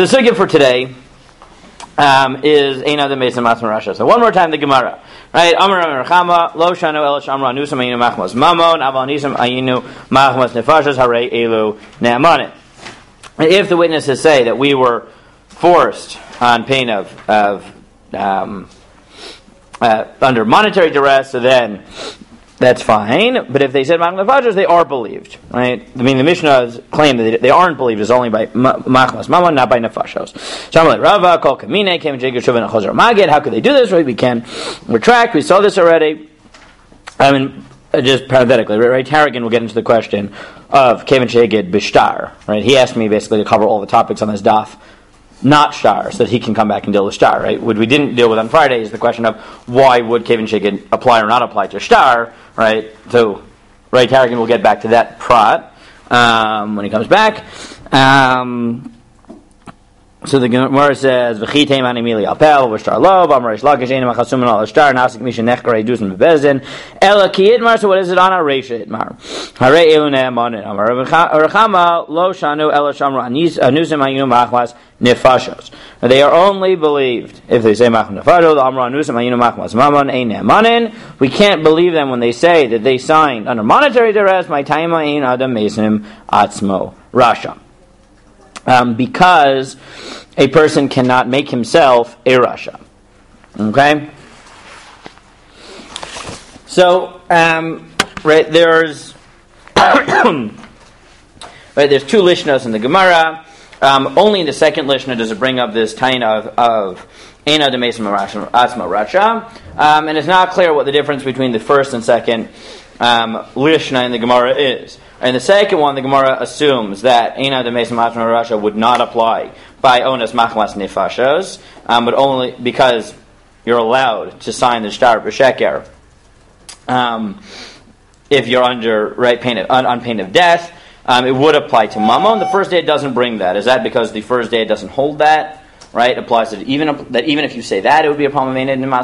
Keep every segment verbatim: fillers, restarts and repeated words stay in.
So the sugya for today um, is Ein Adam Meis Matzma Rasha. So one more time the Gemara, right? Amar Amar Chama Lo Shanu El Shamra Nusam Ayinu Machmas Mamon Aval Nisam Ayinu Machmas Nefashos Harei Elu Ne'amanin. If the witnesses say that we were forced on pain of of um, uh, under monetary duress, so then that's fine. But if they said Machmas Nefashos, they are believed, right? I mean, the Mishnah's claim that they aren't believed is only by Machmas Mamon, not by Nefashos. Shamalei Rava Kol Kamine Came Jacob Shuvin Chazar Magid. How could they do this? Right? We can retract. We saw this already. I mean, just parenthetically, right? Harrigan will get into the question of Kevin Shagid Bishtar, right? He asked me basically to cover all the topics on this daf, not shtar, so that he can come back and deal with shtar, right? What we didn't deal with on Friday is the question of why would Kevin Shagid apply or not apply to shtar, right? So, right, Harrigan will get back to that prat um, when he comes back. Um, So the Gemara says, "V'chitei mani mili alpel v'shtar lo v'amarish lakish ein machasumin al shtar nasik mishin nechkarei dusin bebezdin ela ki idmar." So what is it on a reisha idmar? Harei elu ne'amanin amar Rechama lo shanu ela shamra anusim ayinu machmas nefashos. They are only believed if they say machmas nefashos. The amra anusim ayinu machmas mamon ein ne'amanin. We can't believe them when they say that they signed under monetary duress. My taima ein adam mesim atzmo rasha. Um, because a person cannot make himself a rasha. Okay? So, um, right, there's right, there's two lishnos in the Gemara. Um, only in the second lishna does it bring up this taina of, of Ein Adam Meis Atzmo Rasha. Um, and it's not clear what the difference between the first and second um, lishna in the Gemara is. And the second one, the Gemara assumes that Ein Adam Meis Atzmo Rasha would not apply by Onas Machmas Nefashos, um, but only because you're allowed to sign the shtar b'sheker um, if you're under right pain of, on, on pain of death. Um, it would apply to Mammon. The first day it doesn't bring that. Is that because the first day it doesn't hold that? Right, applies to even that even if you say that, it would be a problem.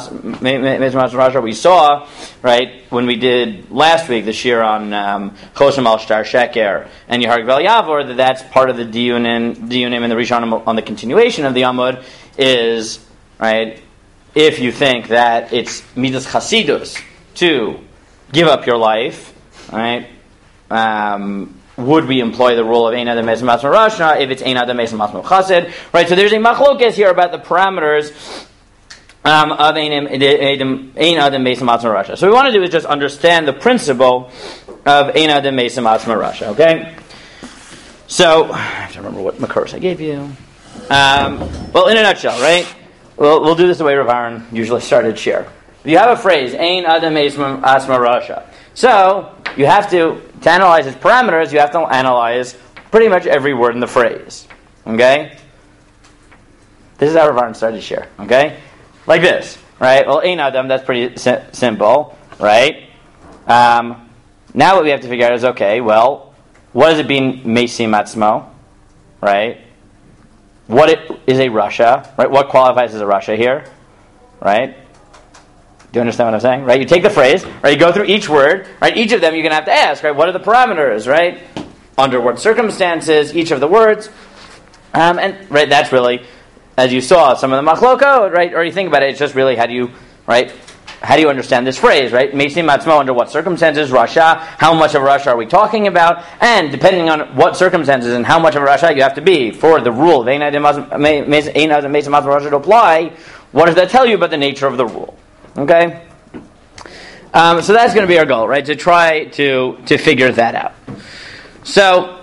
We saw, right, when we did last week the shir on Choshem al Shtar Sheker and Yeharg Vel Yavor, that that's part of the diyunim diyunim and the Rishon on the continuation of the Amud is, right, if you think that it's midas chasidus to give up your life, right, um, would we employ the rule of Ein Adam Meis Matzmo Rasha if it's Ein Adam Meis Matzmo Chassid? Right, so there's a machlokes here about the parameters um, of Ein Adam Meis Matzmo Rasha. So what we want to do is just understand the principle of Ein Adam Meis Matzmo Rasha, okay? So, I have to remember what Makuros I gave you. Um, well, in a nutshell, right? We'll, we'll do this the way Rav Aaron usually started shir. You have a phrase, Ein Adam Meis Matzmo Rasha. So, you have to, to analyze its parameters, you have to analyze pretty much every word in the phrase. Okay? This is how Rav Aaron started share. Okay? Like this. Right? Well, Ein Adam, that's pretty si- simple. Right? Um, now what we have to figure out is, okay, well, what does it mean, Meisim Atzmo? Right? What it, is a rasha? Right? What qualifies as a rasha here? Right? Do you understand what I'm saying? Right? You take the phrase, right? You go through each word, right? Each of them you're going to have to ask, right? What are the parameters, right? Under what circumstances, each of the words. Um, and, right, that's really, as you saw, some of the machlokot, right? Or you think about it, it's just really how do you, right? How do you understand this phrase, right? Meisim Atzmo, under what circumstances, rasha, how much of a rasha are we talking about? And depending on what circumstances and how much of a rasha you have to be for the rule of Ein Adam Meis Atzmo Rasha to apply, what does that tell you about the nature of the rule? Okay, um, so that's going to be our goal, right? To try to to figure that out. So,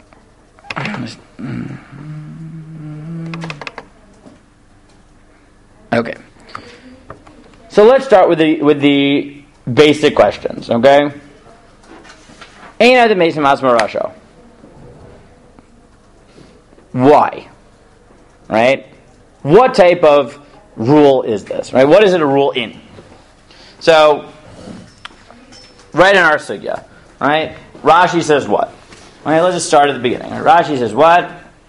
okay. So let's start with the with the basic questions. Okay. Ein Adam Meis Atzmo Rasha. Why? Right? What type of rule is this, right? What is it a rule in? So, right in our sugya, right? Rashi says what? All right, let's just start at the beginning. Rashi says what?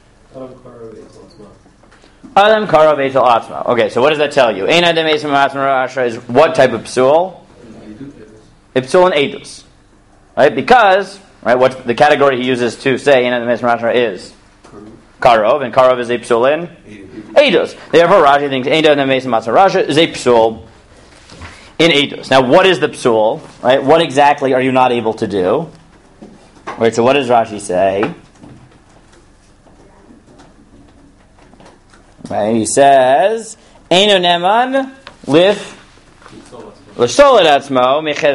Adam karo veitel atzma. Okay, so what does that tell you? Ein Adam Meis Atzmo Rasha is what type of psul? Psul and edus, right? Because, right, what the category he uses to say Ein Adam Meis Atzmo Rasha is karov, and karov is a psul in eidos. Therefore, Rashi thinks ein adam mesim atzma rasha is a psul in eidos. Now, what is the psul? Right? What exactly are you not able to do? Right. So, what does Rashi say? Right. He says eino neman lif. So he says, first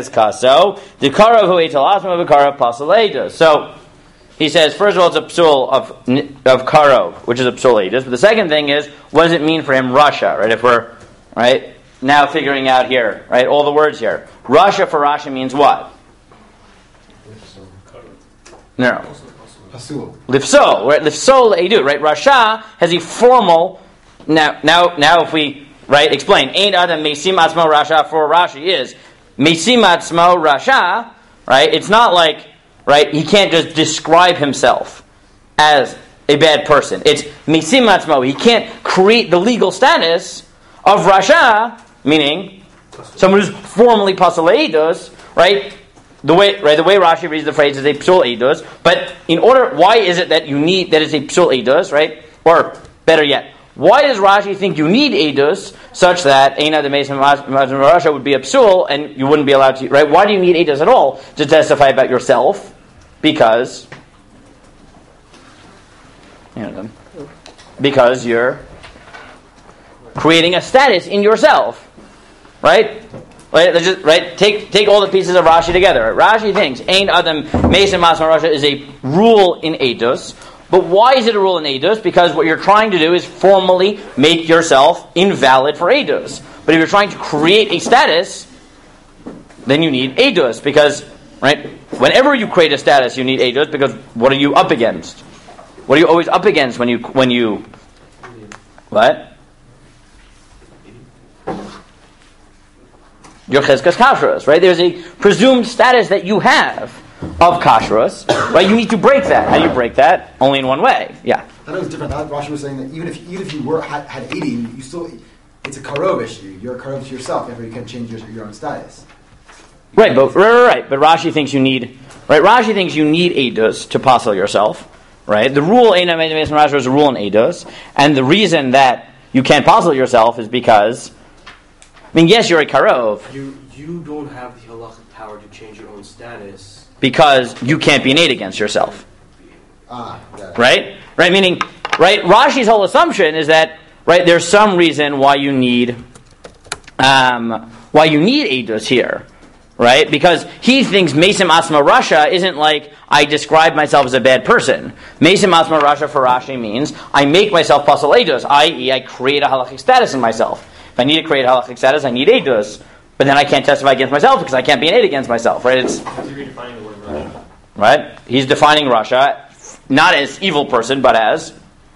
of all, it's a psul of of karov, which is a psul edus. But the second thing is, what does it mean for him, Rasha? Right? If we're right now figuring out here, right, all the words here, Rasha for Rashi means what? No, lifsol. Right? Lifsol edu. Right? Rasha has a formal. Now, now, now, if we right explain, Ein Adam Mesim Atzmo Rasha for Rashi is Mesim Atzmo Rasha. Right? It's not like right. He can't just describe himself as a bad person. It's Mesim Atzmo. He can't create the legal status of Rasha, meaning someone who's formally Pasal Eidos. Right? The way right the way Rashi reads the phrase is a Psul Eidos. But in order, why is it that you need that is a Psul Eidos? Right? Or better yet, why does Rashi think you need edus such that Ein Adam Mesim Atzmo Rasha would be a psul and you wouldn't be allowed to? Right? Why do you need edus at all to testify about yourself? Because, you know, because you're creating a status in yourself, right? Right? Let's just, right? Take take all the pieces of Rashi together. Rashi thinks Ein Adam Mesim Atzmo Rasha is a rule in edus. But why is it a rule in Eidos? Because what you're trying to do is formally make yourself invalid for Eidos. But if you're trying to create a status, then you need Eidos. Because, right, whenever you create a status, you need Eidos, because what are you up against? What are you always up against when you, when you, what? Your cheskas kashrus, right? There's a presumed status that you have of kashrus, right? You need to break that. How do you break that? Only in one way. Yeah. I thought it was different. I thought Rashi was saying that even if even if you were had, had eighty, you still it's a karov issue. You're a karov to yourself. Therefore, you can change your, your own status. You right, but right, right, right. But Rashi thinks you need right. Rashi thinks you need edus to pasal yourself. Right. The rule Ein Adam Mesim Rasha is a rule in edus, and the reason that you can't pasal yourself is because, I mean, yes, you're a karov. You you don't have the halachic power to change your own status. Because you can't be innate against yourself. Ah, yeah. Right? Right, meaning, right, Rashi's whole assumption is that, right, there's some reason why you need, um, why you need edus here. Right? Because he thinks Mesim Atzmo Rasha isn't like, I describe myself as a bad person. Mesim Atzmo Rasha for Rashi means, I make myself pasal edus, that is, I create a halachic status in myself. If I need to create a halachic status, I need edus. But then I can't testify against myself because I can't be innate against myself, right? It's redefining the word Rasha. Right? He's defining Rasha not as evil person, but as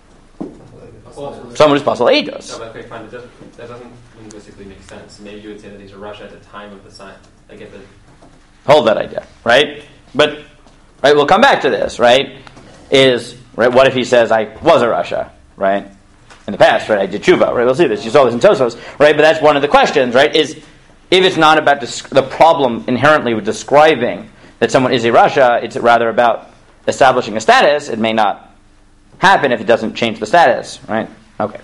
someone who's possible eidos. No, okay, fine. That doesn't, that doesn't linguistically make sense. Maybe you would say that he's a Rasha at the time of the sign. I get the hold that idea, right? But right, we'll come back to this. Right? Is right? What if he says I was a Rasha, right? In the past, right? I did tshuva, right? We'll see this. You saw this in Tosfos, right? But that's one of the questions, right? Is if it's not about dis- the problem inherently with describing that someone is a Rasha, it's rather about establishing a status. It may not happen if it doesn't change the status, right? Okay.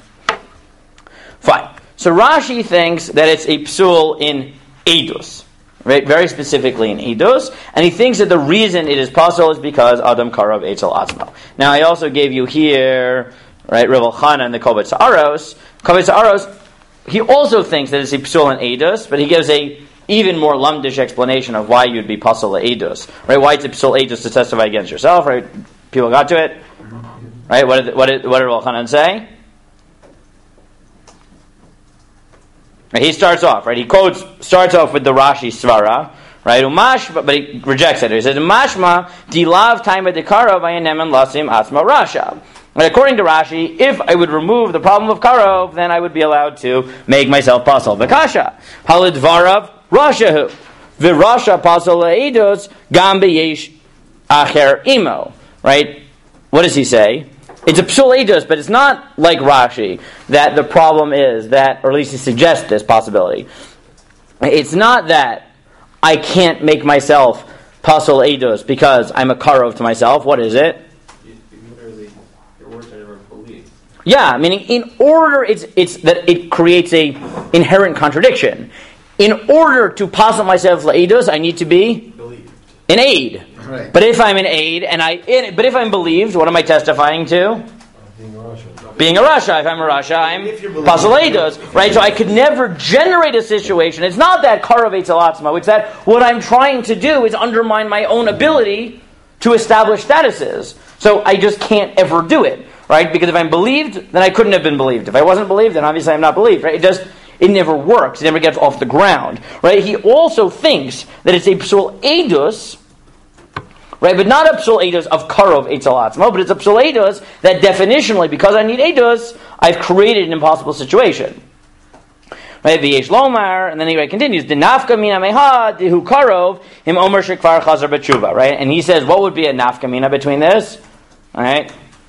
Fine. So Rashi thinks that it's a psul in edus, right? Very specifically in edus, and he thinks that the reason it is pasul is because Adam Karav Eitzel Atzmo. Now I also gave you here, right, Rav Elchanan and the Kovetz Aros. Kovetz Aros, he also thinks that it's a psul in edus, but he gives a even more lumdish explanation of why you'd be pasul edus, right? Why it's a psul edus to testify against yourself, right? People got to it, right? What did what did what did Rav Elchanan say? Right, he starts off, right? He quotes starts off with the Rashi Svara, right? Umash, but, but he rejects it. He says, "Mashma dilav taima dekara vayanemen lasim atzma rasha." And according to Rashi, if I would remove the problem of karov, then I would be allowed to make myself pasul. V'kasha halidvarav rashahu v'rasha pasul le'edos gam beyesh acher imo. Right? What does he say? It's a psul edus, but it's not like Rashi that the problem is that, or at least he suggests this possibility. It's not that I can't make myself pasul edus because I'm a karov to myself. What is it? You, you literally, your words are never Yeah, meaning in order, it's it's that it creates a inherent contradiction. In order to posit myself le'edus, I need to be Believed. an aid. Right. But if I'm an aid, and I, in, but if I'm believed, what am I testifying to? Being a Rasha. Being a Rasha. If I'm a Rasha, I'm If you're believed. posit le'edus, right? So I could never generate a situation. It's not that karav eitzel atzmo. It's that what I'm trying to do is undermine my own ability to establish statuses. So I just can't ever do it. Right? Because if I'm believed, then I couldn't have been believed. If I wasn't believed, then obviously I'm not believed. Right? It just it never works. It never gets off the ground. Right? He also thinks that it's a psul edus, right? But not a psul edus of karov eitzel atzmo, but it's a psul edus that definitionally, because I need edus, I've created an impossible situation. Right? V'yesh lomar, and then he continues. Denafka mina meha dehu karov him omer shekvar chazar b'tshuva. Right? And he says, what would be a nafka mina between this? All right.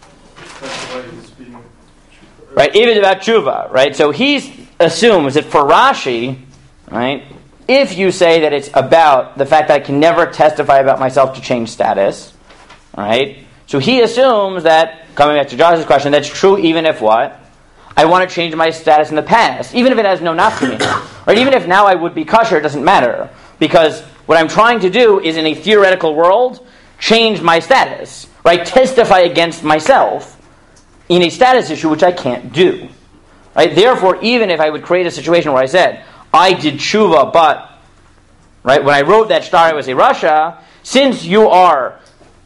Right, even about tshuva, right? So he assumes that for Rashi, right, if you say that it's about the fact that I can never testify about myself to change status, right? So he assumes that, coming back to Josh's question, that's true even if what? I want to change my status in the past, even if it has no nafkamina. Right? Even if now I would be kosher, it doesn't matter. Because what I'm trying to do is, in a theoretical world, change my status, right? Testify against myself in a status issue which I can't do. Right? Therefore, even if I would create a situation where I said, I did tshuva, but right, when I wrote that star I was a Rasha, since you are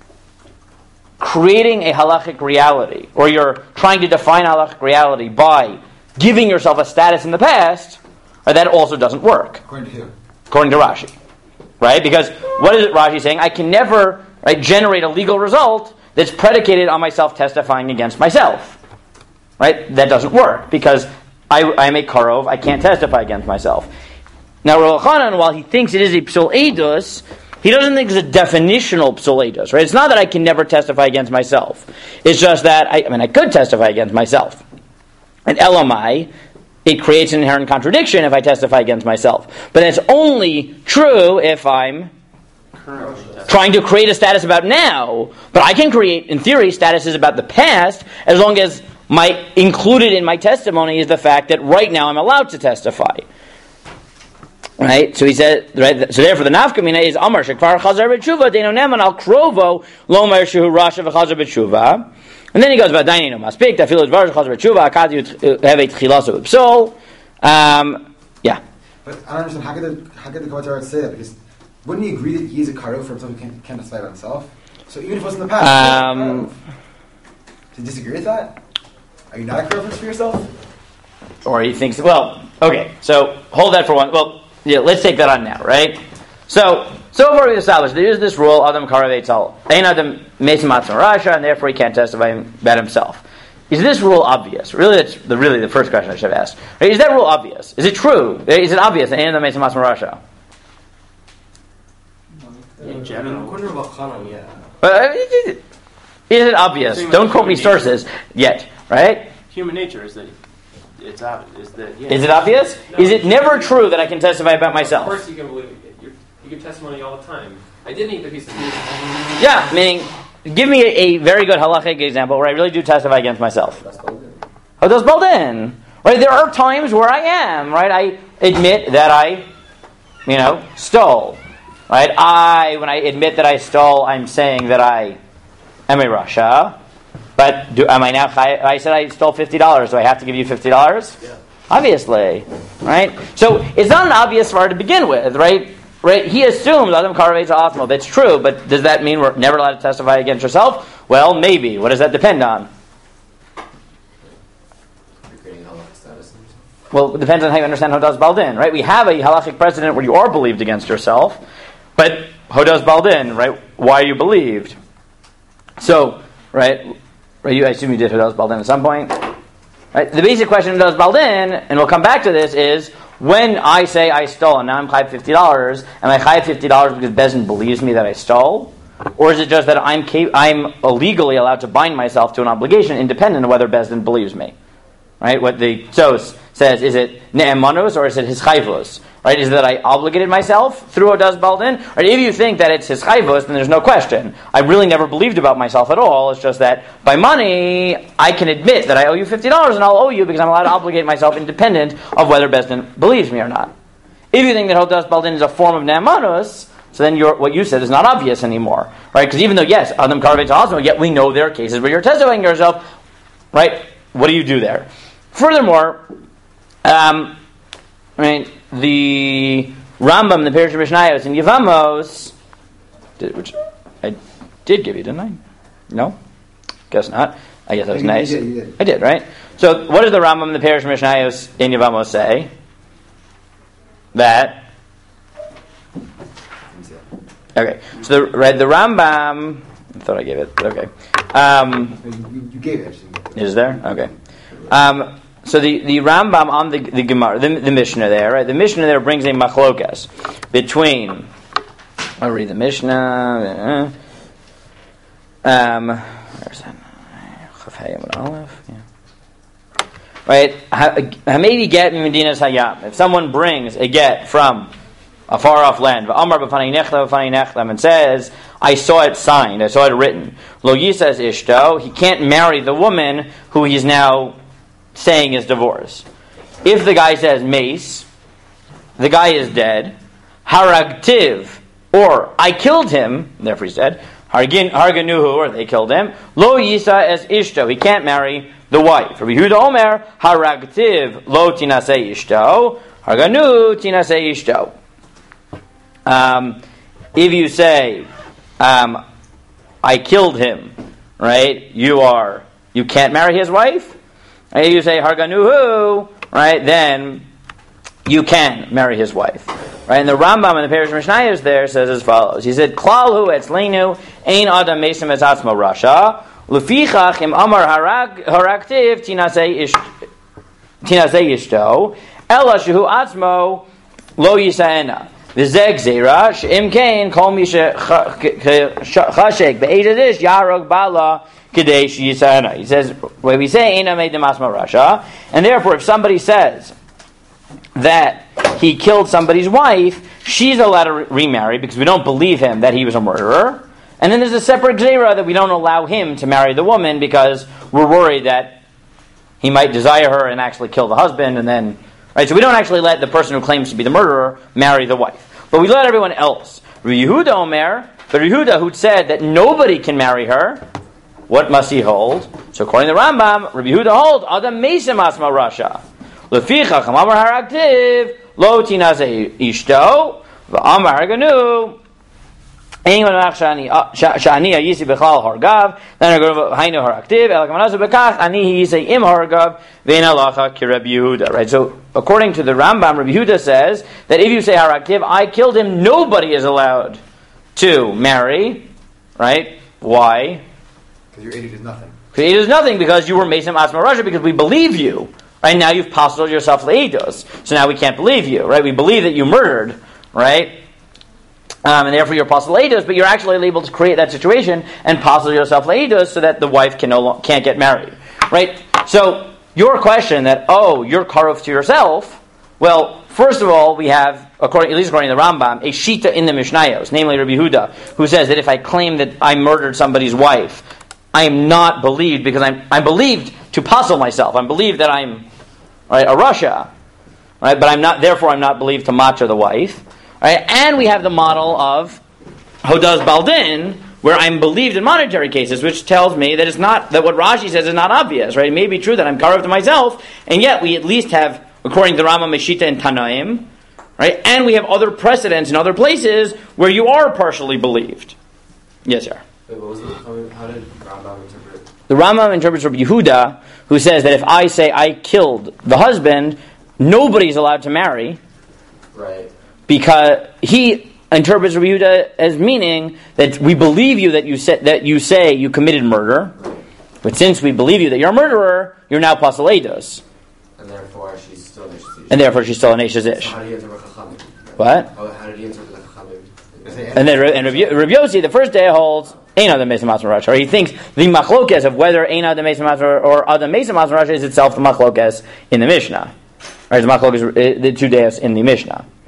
creating a halachic reality, or you're trying to define halachic reality by giving yourself a status in the past, right, that also doesn't work. According to who? According to Rashi. Right? Because what is it Rashi saying? I can never right, generate a legal result that's predicated on myself testifying against myself. Right? That doesn't work, because I, I'm a karov, I can't testify against myself. Now, Rav Chanan, while he thinks it is a psul edus, he doesn't think it's a definitional psul edus, right? It's not that I can never testify against myself. It's just that, I, I mean, I could testify against myself. And Elamai, it creates an inherent contradiction if I testify against myself. But it's only true if I'm trying to create a status about now, but I can create, in theory, statuses about the past as long as my included in my testimony is the fact that right now I'm allowed to testify. Right? So he said, right, so therefore the nafkamina is Amar Shekvar Chazar B'tshuva Deino Neman Al Krovo Lomer Shehu Rasha V'Chazar B'tshuva. And then he goes about Dainino Maspik Tafil Dvar Chazar B'tshuva Akad Have Tchilaso B'Psol. Um Yeah. But I don't understand, how could the, how could the Kovatar say that? Because wouldn't he agree that he's a karov for himself who can't, can't testify about himself? So even if it was in the past, Um, do you disagree with that? Are you not a karov for yourself? Or he thinks, well, okay, so hold that for one. Well, yeah, let's take that on now, right? So, so far we've established there is this rule, Adam Karav Eitzel, Ein Adam Mesim Atzma Rasha, and therefore he can't testify about himself. Is this rule obvious? Really, that's the, really the first question I should have asked. Right? Is that rule obvious? Is it true? Is it obvious that Ein Adam Mesim Atzma Rasha? In general. According to Rav Chanan, yeah. But, is it obvious? Same Don't with quote me human nature. sources yet, right? Human nature is that it's obvious. Is that yeah. Is it obvious? No. Is it never true that I can testify about Of myself? course you can believe it. You're, you give testimony all the time. I didn't eat the piece of meat. Yeah, meaning, give me a, a very good halachic example where I really do testify against myself. Hodos Baldin. Right, there are times where I am, right? I admit that I, you know, stole. Right? I, when I admit that I stole, I'm saying that I am a Rasha. But do, am I now, I said I stole fifty dollars. Do I have to give you fifty dollars? Yeah. Obviously. Right? So, it's not an obvious svar to begin with, right? Right? He assumes Adam Karavets Athmo. That's true, but does that mean we're never allowed to testify against yourself? Well, maybe. What does that depend on? Well, it depends on how you understand Hodas Baldin, right? We have a halachic precedent where you are believed against yourself, but Hodas Baldin, right? Why are you believed? So, right, right you, I assume you did Hodas Baldin at some point. Right? The basic question of Hodas Baldin, and we'll come back to this, is when I say I stole and now I'm chayav fifty dollars, am I chayav fifty dollars because Bezdin believes me that I stole? Or is it just that I'm I'm illegally allowed to bind myself to an obligation independent of whether Bezdin believes me? Right? What the Tos says, is it ne'emanos or is it his chayvos? Right? Is that I obligated myself through Odas Baldin? Right? If you think that it's his chayvus, then there's no question. I really never believed about myself at all. It's just that by money, I can admit that I owe you fifty dollars and I'll owe you because I'm allowed to obligate myself independent of whether Bezdin believes me or not. If you think that Odas Baldin is a form of Ne'amanus, so then your, what you said is not obvious anymore. Right? Because even though, yes, Adam Karvei Ta'azmo, yet we know there are cases where you're testifying yourself. Right? What do you do there? Furthermore, um, I mean, the Rambam, the Parish of Mishnayos in Yevamos, did, which I did give you, didn't I? No? Guess not. I guess that was You nice. did, you did. I did, right? So, what does the Rambam, the Parish of Mishnayos in Yevamos say? That. Okay. So, the, right, the Rambam. I thought I gave it, but okay. Um, You, you gave it. Actually. is there? Okay. Um, So the, the Rambam on the the Gemara, the, the Mishnah there, right? The Mishnah there brings a machlokas between. I'll read the Mishnah. Um, where's that? Chafayim and Aleph. Yeah. Right. Hamedi get in Medinas Hayam. If someone brings a get from a far off land, Amar b'fanei nechlam b'fanei nechlam, and says, I saw it signed, I saw it written. Lo yisas ishto. He can't marry the woman who he's now saying is divorce. If the guy says mace, the guy is dead. Haragtiv, or I killed him, therefore he's dead. Hargin, harganuhu, or they killed him. Lo yisa as ishto, he can't marry the wife. Rabbi Yehuda Omer, haragtiv lo tinasei ishto, harganu tinasei ishto. Um, if you say, um, I killed him, right? You are, you can't marry his wife. Right? If you say harganuhu, right? Then you can marry his wife, right? And the Rambam in the Parish of Mishnayos there says as follows. He said, "Klalhu etzleinu ein adam mesim esatzmo rasha lefichach im amar harag haragtiv tinasei ish tinasei ishto ela shehu atzmo lo yisaena." V'zeg zera she'im kain kol mi shechashek be'edadish yarog bala kedei sheyisana. He says, when we say Eina made the masma rasha, and therefore if somebody says that he killed somebody's wife, she's allowed to re- remarry because we don't believe him that he was a murderer. And then there's a separate zera that we don't allow him to marry the woman because we're worried that he might desire her and actually kill the husband, and then. Right, so we don't actually let the person who claims to be the murderer marry the wife. But we let everyone else. Rabbi Yehuda Omer, but Rabbi Yehuda who said that nobody can marry her, what must he hold? So according to the Rambam, Rabbi Yehuda holds, Adam Mesim Asma Rasha. Lefichach Amar Haragtiv, Lo Tinase Ishto, V'Amar Harganu, Anyone Shani Yisi Bechal Hargav, then I go Hainu Haraktiv, Elkamanazu Bekach, Ani Yisi Im Hargav, Vena Lacha Kireb Yehuda. Right. So according to the Rambam, Rabbi Yehuda says that if you say Haraktiv, I killed him, nobody is allowed to marry. Right? Why? Because your edit is nothing. Because it is nothing because you were Mesim Asma Rasha because we believe you. Right now you've postulated yourself Leidos. So now we can't believe you. Right? We believe that you murdered. Right? Um, and therefore you're apostle Eidos, but you're actually able to create that situation and postulate yourself Eidos so that the wife can no lo- can't get married. Right? So, your question that, oh, you're karov to yourself, well, first of all, we have, according, at least according to the Rambam, a shita in the Mishnayos, namely Rabbi Yehuda, who says that if I claim that I murdered somebody's wife, I am not believed because I'm I'm believed to postle myself. I'm believed that I'm right, a Rasha. Right? But I'm not, therefore I'm not believed to macher the wife. Right? And we have the model of Hodaz Baldin, where I'm believed in monetary cases, which tells me that it's not that what Rashi says is not obvious. Right? It may be true that I'm karov to myself, and yet we at least have, according to the Rama, Meshita and Tanaim, right? And we have other precedents in other places where you are partially believed. Yes, sir. Wait, what was the, how did Rambam interpret? The Rama interprets Rabbi Yehuda, who says that if I say I killed the husband, nobody's allowed to marry. Right. Because he interprets Rabbi Yehuda as meaning that we believe you that you say, that you say you committed murder, but since we believe you that you're a murderer, you're now pasul eidos. And therefore she's still an Ish. And therefore she's still an Eish Ish. So how do you interpret Chachamim? What? How, how did he interpret the Chachamim? And then and Rabbi Rabbi Yossi, the first day holds Ein Adam Mesim Asma Rasha. Or he thinks the machlokes of whether Ein Adam Mesim Asma or Adam Mesim Asma Rasha is itself the machlokes in the Mishnah. Right? The machlokes, the two days in the Mishnah.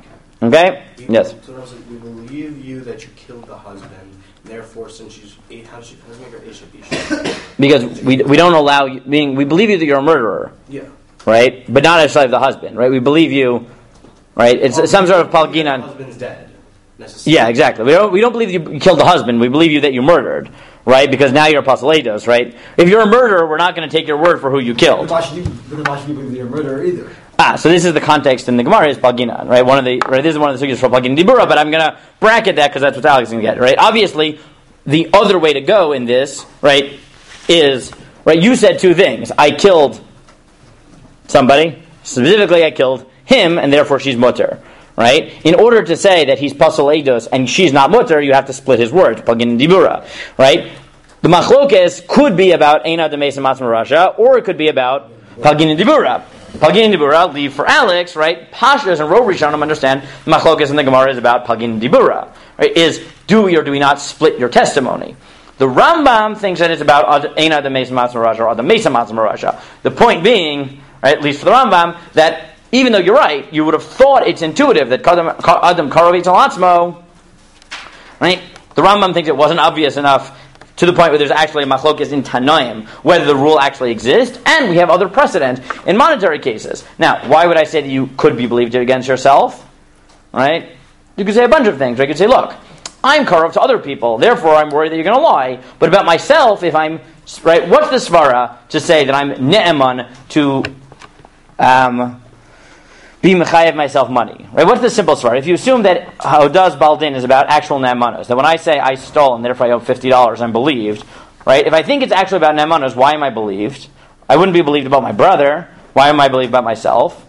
Okay? We- Yes. So I said, we believe you that you killed the husband. Therefore, since she's eight, how does she, how does it make her Isha Bisha? Because we we don't allow you, meaning we believe you that you're a murderer, Yeah. right? But not as of the husband, right? We believe you, right? It's Well, some sort of The palginan. husband's dead. Necessarily. Yeah, exactly. We don't we don't believe you killed the husband. We believe you that you murdered, right? Because now you're a pasaleidos, right? If you're a murderer, we're not going to take your word for who you But killed. why should you, but why should you believe that you're a murderer either? Ah, so this is the context in the Gemara is palginan, right? One of the right. This is one of the sugyas for palgin dibura, but I'm going to bracket that because that's what Alex is going to get, right? Obviously, the other way to go in this, right, is right. You said two things. I killed somebody. Specifically, I killed him, and therefore she's mutter. Right? In order to say that he's pasal eidos and she's not mutter, you have to split his words. Palgin dibura. Right? The machlokes could be about eina demes matzma rasha, or it could be about palgin dibura. Palgin dibura, leave for Alex, right? Pashas and Rov Rishonim understand the machlokes in the Gemara is about palgin dibura. Right? Is do we or do we not split your testimony? The Rambam thinks that it's about eina demes matzma rasha or the mesa matzma rasha. The point being, right, at least for the Rambam, that even though you're right, you would have thought it's intuitive that Adam Karovitz al Atzmo, right? The Rambam thinks it wasn't obvious enough to the point where there's actually a machlokes in Tanaim, whether the rule actually exists, and we have other precedent in monetary cases. Now, why would I say that you could be believed against yourself? Right? You could say a bunch of things. You could say, look, I'm Karov to other people, therefore I'm worried that you're going to lie. But about myself, if I'm, right, what's the svara to say that I'm ne'eman to, um, be mechayev myself money, right? What's the simple story? If you assume that Hodaz Baldin is about actual ne'emanos, that when I say I stole and therefore I owe fifty dollars, I'm believed, right? If I think it's actually about ne'emanos, why am I believed? I wouldn't be believed about my brother. Why am I believed about myself?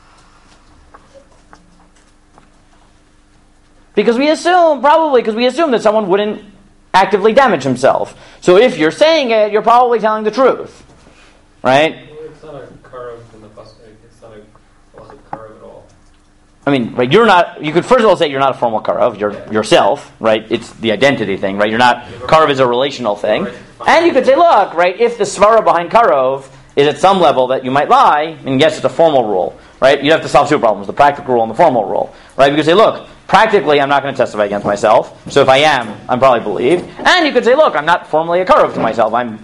Because we assume, probably because we assume that someone wouldn't actively damage himself. So if you're saying it, you're probably telling the truth, right? Well, it's not a karov in the bus. It's not a wasn't karov at all. I mean, right? You're not. You could first of all say you're not a formal karov. You're Yeah. yourself, right? It's the identity thing, right? You're not. Karov is a relational thing, and you could say, look, right? If the svara behind karov is at some level that you might lie, and yes, it's a formal rule, right? You have to solve two problems: the practical rule and the formal rule, right? You could say, look, practically, I'm not going to testify against myself. So if I am, I'm probably believed. And you could say, look, I'm not formally a karov to myself. I'm,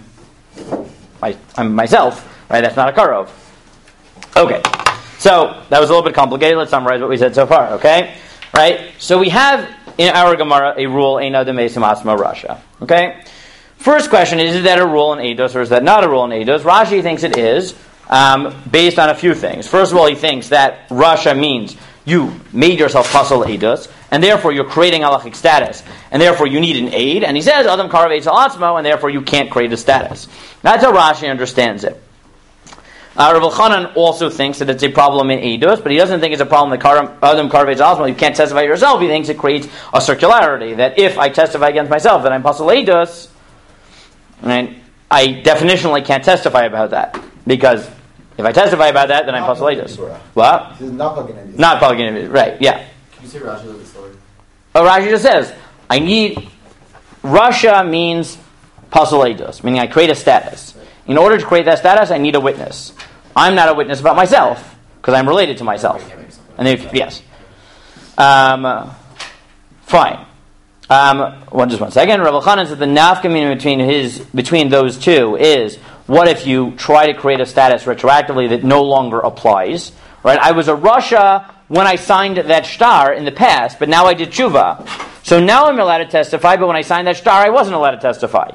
I, I'm myself, right? That's not a karov. Okay. So, that was a little bit complicated. Let's summarize what we said so far, okay? Right? So we have in our Gemara a rule, Eina Demesim Asma Rasha. Okay? First question is, is that a rule in Eidos or is that not a rule in Eidos? Rashi thinks it is, um, based on a few things. First of all, he thinks that Rasha means you made yourself pasal Eidos, and therefore you're creating halachic status, and therefore you need an aid, and he says, Adam Karav Eitz Al Atzmo, and therefore you can't create a status. That's how Rashi understands it. Uh, Rav Elchanan also thinks that it's a problem in Eidos, but he doesn't think it's a problem that Adam Karvei Zalzma, you can't testify yourself. He thinks it creates a circularity, that if I testify against myself that I'm Pasal Eidos, right, I definitionally can't testify about that. Because if I testify about that, then I'm Not Pasal Palgin Eidos. Dibura. What? This is not plugging in. Not plugging in, right, yeah. Can you say Rashi a little bit slower? Oh, Rashi just says, I need, Rasha means Pasal Eidos, meaning I create a status. In order to create that status, I need a witness. I'm not a witness about myself because I'm related to myself. And they, yes, um, uh, fine. Um, one just one second. Rav Elchanan said the nafkamina between his between those two is what if you try to create a status retroactively that no longer applies? Right? I was a Rasha when I signed that shtar in the past, but now I did tshuva. So now I'm allowed to testify, but when I signed that shtar, I wasn't allowed to testify.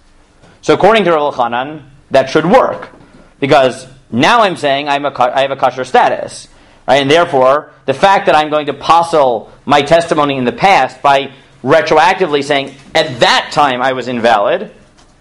So according to Rav Elchanan, that should work because now I'm saying I'm a, I have a kosher status, right? And therefore, the fact that I'm going to passel my testimony in the past by retroactively saying at that time I was invalid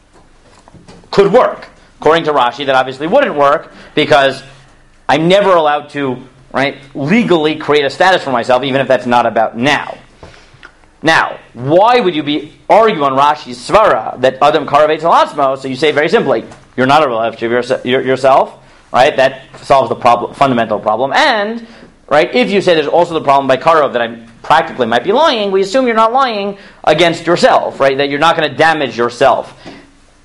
could work. According to Rashi, that obviously wouldn't work because I'm never allowed to, right, legally create a status for myself, even if that's not about now. Now, why would you be argue on Rashi's svara that Adam Karavetz Alatzmo? So you say very simply, you're not a relative of yourself. Right, that solves the problem, fundamental problem. And, right, if you say there's also the problem by Karov that I practically might be lying, we assume you're not lying against yourself, right? That you're not going to damage yourself.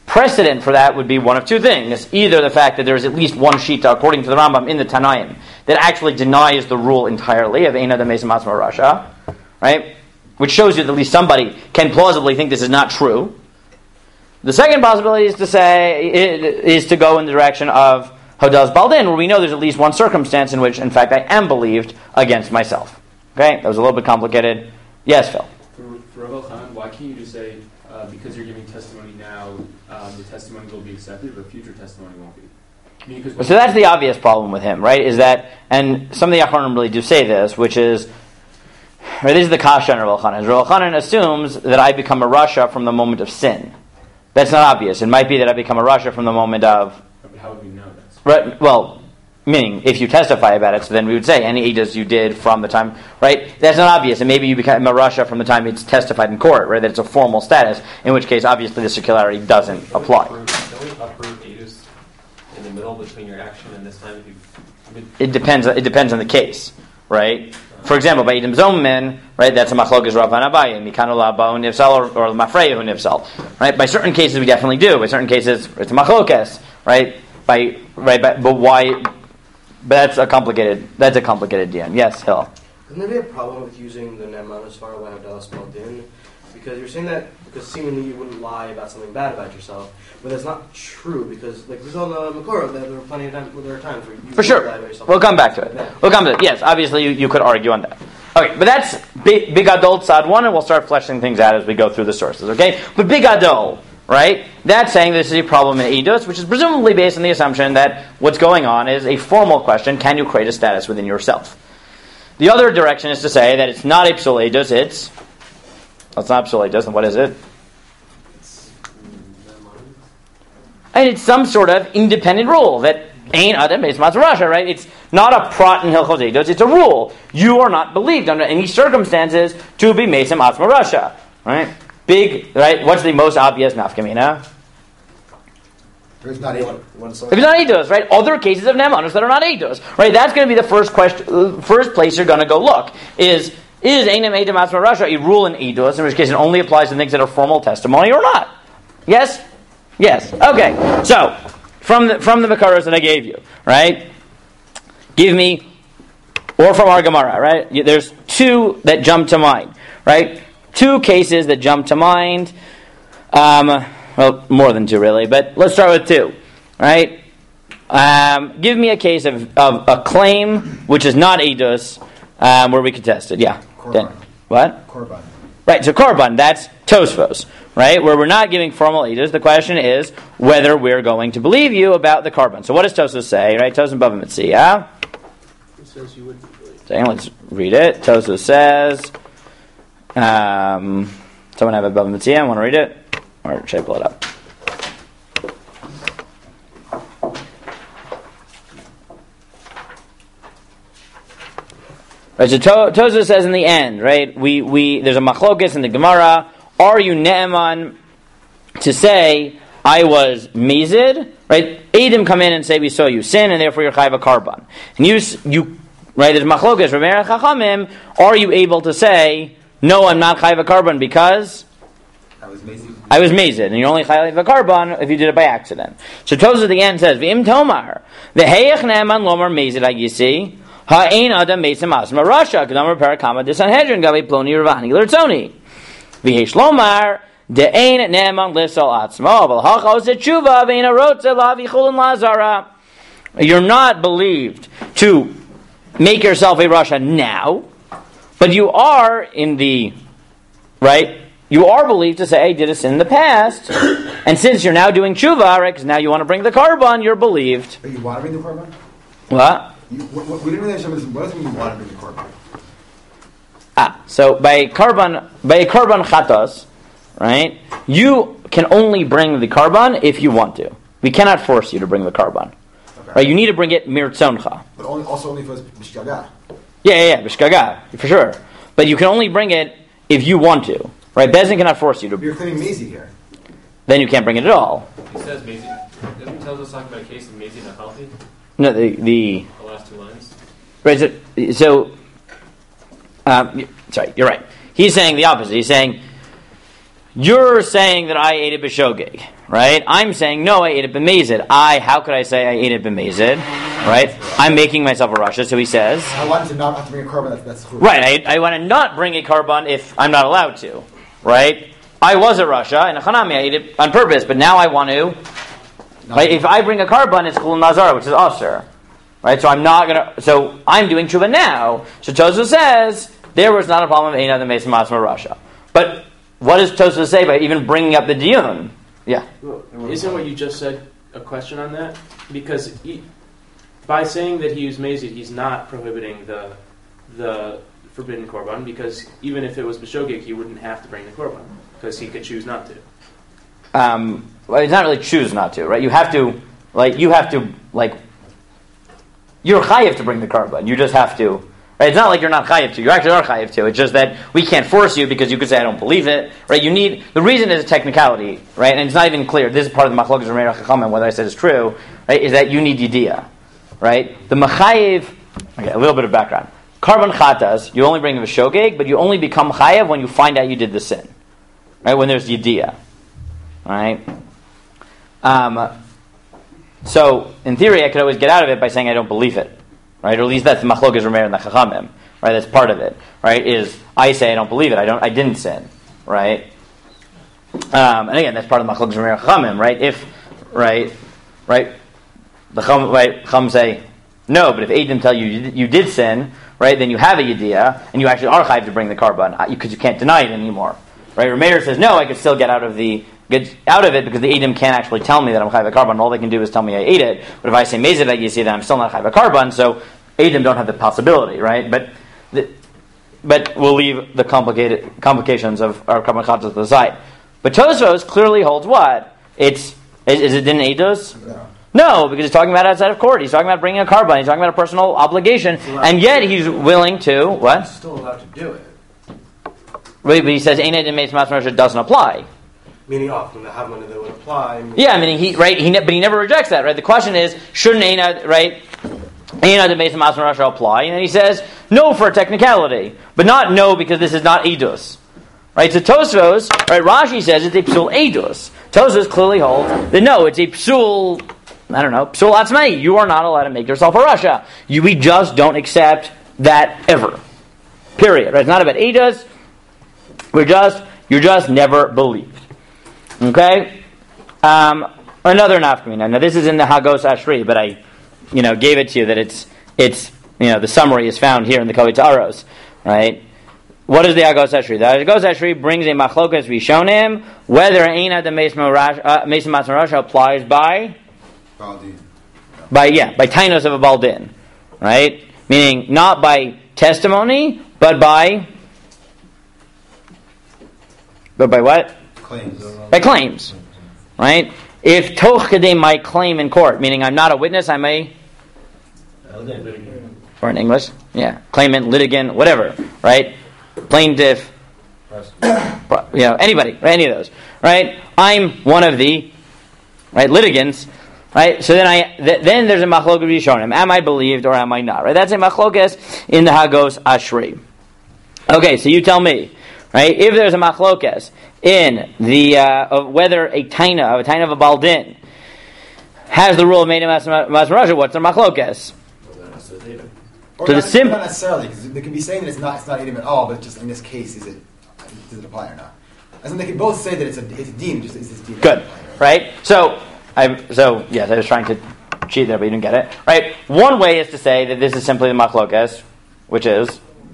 precedent for that would be one of two things. Either the fact that there is at least one shita, according to the Rambam in the Tanaim, that actually denies the rule entirely of Ein Adam Mesim Atzmo Rasha, right? Which shows you that at least somebody can plausibly think this is not true. The second possibility is to say is to go in the direction of Hodaz Baldin, where we know there's at least one circumstance in which, in fact, I am believed against myself. Okay, that was a little bit complicated. Yes, Phil. For, for Rav Elchanan, why can't you just say uh, because you're giving testimony now, um, the testimony will be accepted, but future testimony won't be? I mean, because so that's the obvious problem with him, right? Is that, and some of the Achronim really do say this, which is, right, this is the kasha in Rav Elchanan. Rav Elchanan assumes that I become a rasha from the moment of sin. That's not obvious. It might be that I become a rasha from the moment of. How would we know this? Right. Well, meaning if you testify about it, so then we would say any edus you did from the time. Right. That's not obvious, and maybe you become a rasha from the time it's testified in court. Right. That it's a formal status. In which case, obviously, the circularity doesn't Don't apply. We approve, don't we approve edus in the middle between your action and this time? If you, I mean, It depends. It depends on the case. Right. For example, by Edom Zomen, right, that's a machlokas Rav and Abaye, Mikanu La'abah Nifsal, or, or Mafreya Nifsal. Right. By certain cases, we definitely do. By certain cases, it's a machlokas. Right. By right. By, but why? But that's a complicated. That's a complicated deal. Yes, Hill. Isn't there be a problem with using the Ne'eman as far as Hadalas Baldin? Because you're saying that because seemingly you wouldn't lie about something bad about yourself, but that's not true because, like we saw in the Makora, there were plenty of times, there were times where you For would sure. lie about yourself. We'll come back to it. We'll come to it. Yes, obviously you, you could argue on that. Okay, but that's big, big adult side one, and we'll start fleshing things out as we go through the sources. Okay, but big adult, right? That's saying this is a problem in edus, which is presumably based on the assumption that what's going on is a formal question: can you create a status within yourself? The other direction is to say that it's not a psul edus, it's well, it's not psul edus, and what is it? And it's some sort of independent rule that ain't adam beis matzah, right? It's not a prat in Hilchos Eidos, it's a rule. You are not believed under any circumstances to be mesim atzma rasha, right? Big, right? What's the most obvious nafkamina? There's not eight. If it's not eidos, right? Other cases of nemanos that are not eidos, right? That's going to be the first question, uh, first place you're going to go look. Is is einem edom atzma rasha a rule in eidos, in which case it only applies to things that are formal testimony or not? Yes. Yes. Okay. So, from the from the Makaros that I gave you, right? Give me, or from our Gemara, right? There's two that jump to mind, right? Two cases that jump to mind. Um, well, more than two, really, but let's start with two, right? Um, give me a case of, of a claim which is not edus, um, where we could test it. Yeah. Then, what? Korban. Right, so korban, that's tosfos, right? Where we're not giving formal edus. The question is whether we're going to believe you about the korban. So what does Tosfos say, right? Tosfos Bava Metzia. It says you would believe. So let's read it. Tosfos says, um, someone have a Bava Metzia? I want to read it? Or should I pull it up? Right, so to- Tosfos says in the end, right? We we there's a machlokas in the Gemara. Are you ne'eman to say I was mezid? Right? Edom come in and say we saw you sin, and therefore you're chayv a karban. And you you right? There's machlokas. Rameir Chachamim. Are you able to say no? I'm not chayv a karban because I was amazing. I was mezid, and you're only chayv a karban if you did it by accident. So Tosfos at the end says v'im tomar the heyach ne'eman lomar mezid agisi. Ha'ein adam mesim asma rasha k'damar parakama d'sanhedrin gabi ploni ravani l'rtzoni v'hesh lomar de'ein ne'eman lisal atzma v'al hachos tshuva v'ein arotze lavi chulin lazara. You're not believed to make yourself a rasha now, but you are in the right. You are believed to say I did a sin in the past, and since you're now doing tshuva, right? Because now you want to bring the karban, you're believed. But you want to bring the korban? What? You, what, what, we didn't really understand this. What does it mean you want to bring the korban? Ah, so by karban, by karban chatos, right? You can only bring the karban if you want to. We cannot force you to bring the karban. Okay. Right? You need to bring it mirtzoncha. But only, also only for b'shgaga. Yeah, yeah, yeah, b'shgaga, for sure. But you can only bring it if you want to. Right? Bezin cannot force you to. You're claiming Maisie here. Then you can't bring it at all. he says Mezi. Doesn't tell us talking about a case of Mezi not healthy? No, the the The last two lines. right. So, so um, sorry, you're right. He's saying the opposite. He's saying you're saying that I ate a b'shogeg, right? I'm saying, no, I ate it b'mezid. I, how could I say I ate it b'mezid? Right? I'm making myself a rasha, so he says. I want to not have to bring a carbon. That's, that's cool. Right, I, I want to not bring a carbon if I'm not allowed to. Right? I was a rasha, and a chanami, I ate it on purpose, but now I want to. Right? If I bring a carbon, it's chulun nazar, which is aser. Right? So I'm not going to, so I'm doing tshuva now. So Tosfos says, there was not a problem of Eina the Mason Masma rasha. But what does Tosfos say by even bringing up the diyun? Yeah. Well, isn't what you just said a question on that? Because he, by saying that he used mazid, he's not prohibiting the the forbidden korban, because even if it was b'shogeg, he wouldn't have to bring the korban, because he could choose not to. Um, well, it's not really choose not to, right? You have to, like, you have to, like, you're chayiv to bring the korban. You just have to. Right? It's not like you're not chayiv to. You actually are chayiv to. It's just that we can't force you because you could say, I don't believe it. Right? You need, the reason is a technicality, right? And it's not even clear. This is part of the machlokas Ramei Chachamim, whether I said it's true, right? Is that you need yediyah. Right? The machayiv, okay, a little bit of background. Carbon chatas, you only bring a shogeg, but you only become chayiv when you find out you did the sin. Right? When there's yediyah. Right? Um, so, in theory, I could always get out of it by saying I don't believe it. Right? Or at least that's the machlokas Ramei and the Chachamim. Right? That's part of it. Right? Is I say I don't believe it. I don't. I didn't sin. Right? Um, and again, that's part of the machlokas Ramei and Chachamim. Right? If, right, right. The Chum, right, Chum say no, but if Eidim tell you, you you did sin, right, then you have a yediyah, and you actually are chayiv to bring the korban because you can't deny it anymore, right? Rameir says no, I could still get out of the get out of it because the Eidim can't actually tell me that I'm chayiv a korban. All they can do is tell me I ate it. But if I say mezid I see that I'm still not chayiv a korban, so Eidim don't have the possibility, right? But the, but we'll leave the complicated complications of our korban chatas to the side. But Tosfos clearly holds what it's is, is it din eidos? No. No, because he's talking about outside of court. He's talking about bringing a korban. He's talking about a personal obligation, and yet he's willing to what? He's still allowed to do it. Wait, but he says "Ein Edin Meis Masmarasha" doesn't apply. Meaning off when the Havman that would apply. Yeah, I mean he right. He ne- but he never rejects that. Right. The question is, shouldn't Ein Ed- right? Ein Edin Meis Masmarasha apply? And then he says no for a technicality, but not no because this is not edus. Right. So Tosfos, right? Rashi says it's a psul edus. Tosfos clearly holds that no, it's a psul. I don't know. Psul atzmai. You are not allowed to make yourself a rasha. You, we just don't accept that ever. Period. Right? It's not about edus. We're just, you're just never believed. Okay? Um, another nafkamina. Now this is in the Hagos Ashri, but I, you know, gave it to you that it's, it's, you know, the summary is found here in the Kavitz Aros. Right? What is the Hagos Ashri? The Hagos Ashri brings a machlokas rishonim whether Eina the Meis Matzon Rasha applies by Baldin. By yeah, by tainos of a baldin, right? Meaning not by testimony, but by but by what? Claims. By claims, right? If toch kadei my claim in court, meaning I'm not a witness, I'm a or in English, yeah, claimant, litigant, whatever, right? Plaintiff, you know, anybody, right? Any of those, right? I'm one of the right litigants. Right, so then I th- then there's a machlokas rishonim. Am I believed or am I not? Right, that's a machlokas in the Hagos Ashri. Okay, so you tell me, right? If there's a machlokas in the uh, of whether a taina of a taina of a baldin has the rule of meina masmarasha, what's the machlokas? Or So not, the sim- not necessarily, because they can be saying that it's not it's not Eidim at all, but just in this case, is it does it apply or not? As in, they can both say that it's a it's a deem, just is this deem Good, right? So. I, so, yes, I was trying to cheat there, but you didn't get it. Right? One way is to say that this is simply the machlokas, which is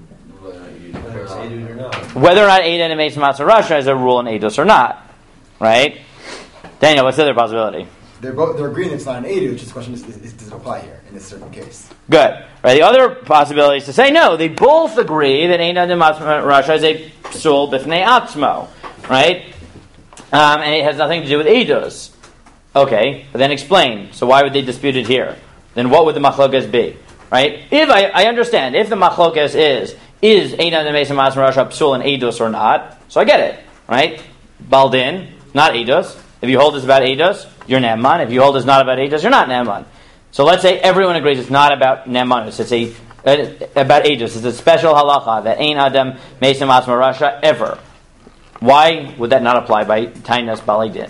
whether or not Eidim and Meis Matzon is a rule in Eidos or not. Right? Daniel, what's the other possibility? They're both they're agreeing it's not an Eidu, which is the question is, is, is does it apply here in this certain case? Good. Right? The other possibility is to say no. They both agree that Eidim and Matzon is a psul b'fnei atzmo. Right? Um, and it has nothing to do with Eidos. Okay, but then explain. So why would they dispute it here? Then what would the machlokas be? Right? If I, I understand, if the machlokas is, is Eidim the Meis Matzon psul and Eidos or not, so I get it. Right? Baldin, not Eidos. If you hold it's about Eidos, you're Ne'eman. If you hold it's not about Eidos, you're not Ne'eman. So let's say everyone agrees it's not about Ne'emanus. It's a, uh, about Eidos. It's a special halacha that Ein Adam Meis Matzon ever. Why would that not apply by Tainas Balidin?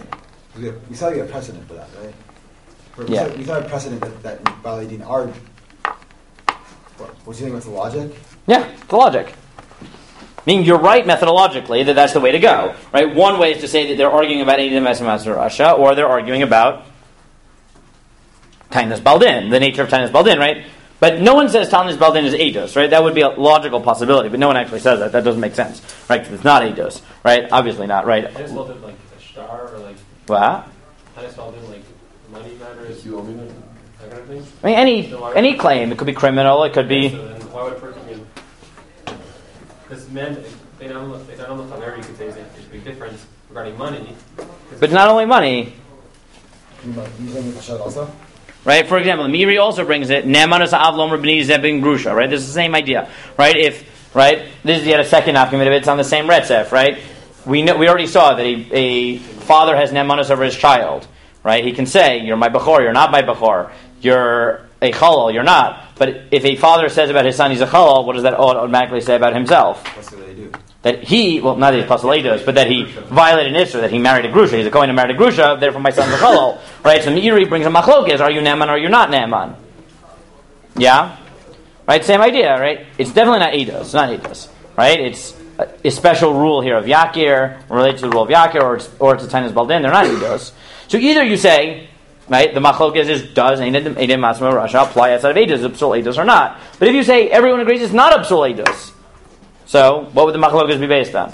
We have, we saw you a precedent for that, right? For, we Yeah. Saw, we saw a precedent that, that Baalei Din are. What, what do you think? What's the logic? Yeah, the logic. Meaning you're right methodologically that that's the way to go, right? One way is to say that they're arguing about Eidim Maser Rasha, or they're arguing about Tainas Baldin, the nature of Tainas Baldin, right? But no one says Tainas Baldin is Eidos, right? That would be a logical possibility, but no one actually says that. That doesn't make sense, right? 'Cause it's not Eidos, right? Obviously not, right? Tainas Baldin like a star or like What? Tainas Baldin like money matters, You owe me that? that kind of thing. I mean, any any claim. It could be criminal. It could be. So then why would a person be? Because men, they don't look, they don't look on there. You could say there's a big difference regarding money. But not only money, You know, you think it's also? right? For example, the Miri also brings it. Ne'manas avlom rabini zebin grusha. Right? This is the same idea, right? If right, this is yet a second argument of it. It's on the same retzef, right? We know we already saw that a, a father has ne'manas over his child, right? He can say, "You're my bechor. You're not my bechor. You're a chalal. You're not." But if a father says about his son he's a chalal, what does that automatically say about himself? What's the way they do? That he, well, not that he's pasaleidos, but that he violated an issur, that he married a grusha. He's a kohen who married a grusha, therefore my son's a chalal. Right? So Meiri brings a machlokes. Are you ne'man or you're not ne'man? Yeah? Right? Same idea, right? It's definitely not eidos. It's not eidos. Right? It's a, a special rule here of yakir, related to the rule of yakir, or it's, or it's a tainas baldin. They're not eidos. So either you say, right, the machlokes is, does Eidim Masma Rasha apply outside of eidos, is psul eidos or not? But if you say everyone agrees it's not a psul eidos, so what would the machlokes be based on?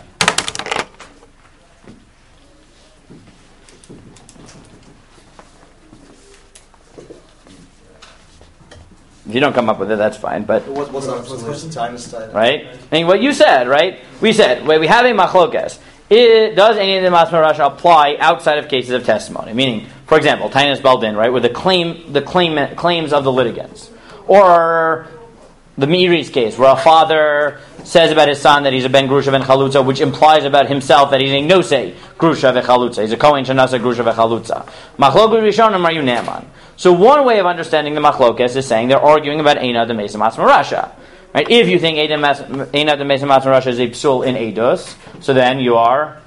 If you don't come up with it, that's fine. But What, what's the what's the question? Time is time. right, I mean, what you said, right? We said wait, we have a machlokes. It, does any of the Masma Rasha apply outside of cases of testimony? Meaning, for example, Tainas Baldin, right, with the claim, the claim, claims of the litigants, or the Meiri's case, where a father says about his son that he's a ben grusha ben chalutza, which implies about himself that he's a nosei grusha vechalutza. He's a kohen shenasa grusha vechalutza. Machloku rishonim are you ne'man. So one way of understanding the machlokes is saying they're arguing about eina de mesa masma rasha. Right? If you think eina de mesa masma rasha is a psul in eidos, so then you are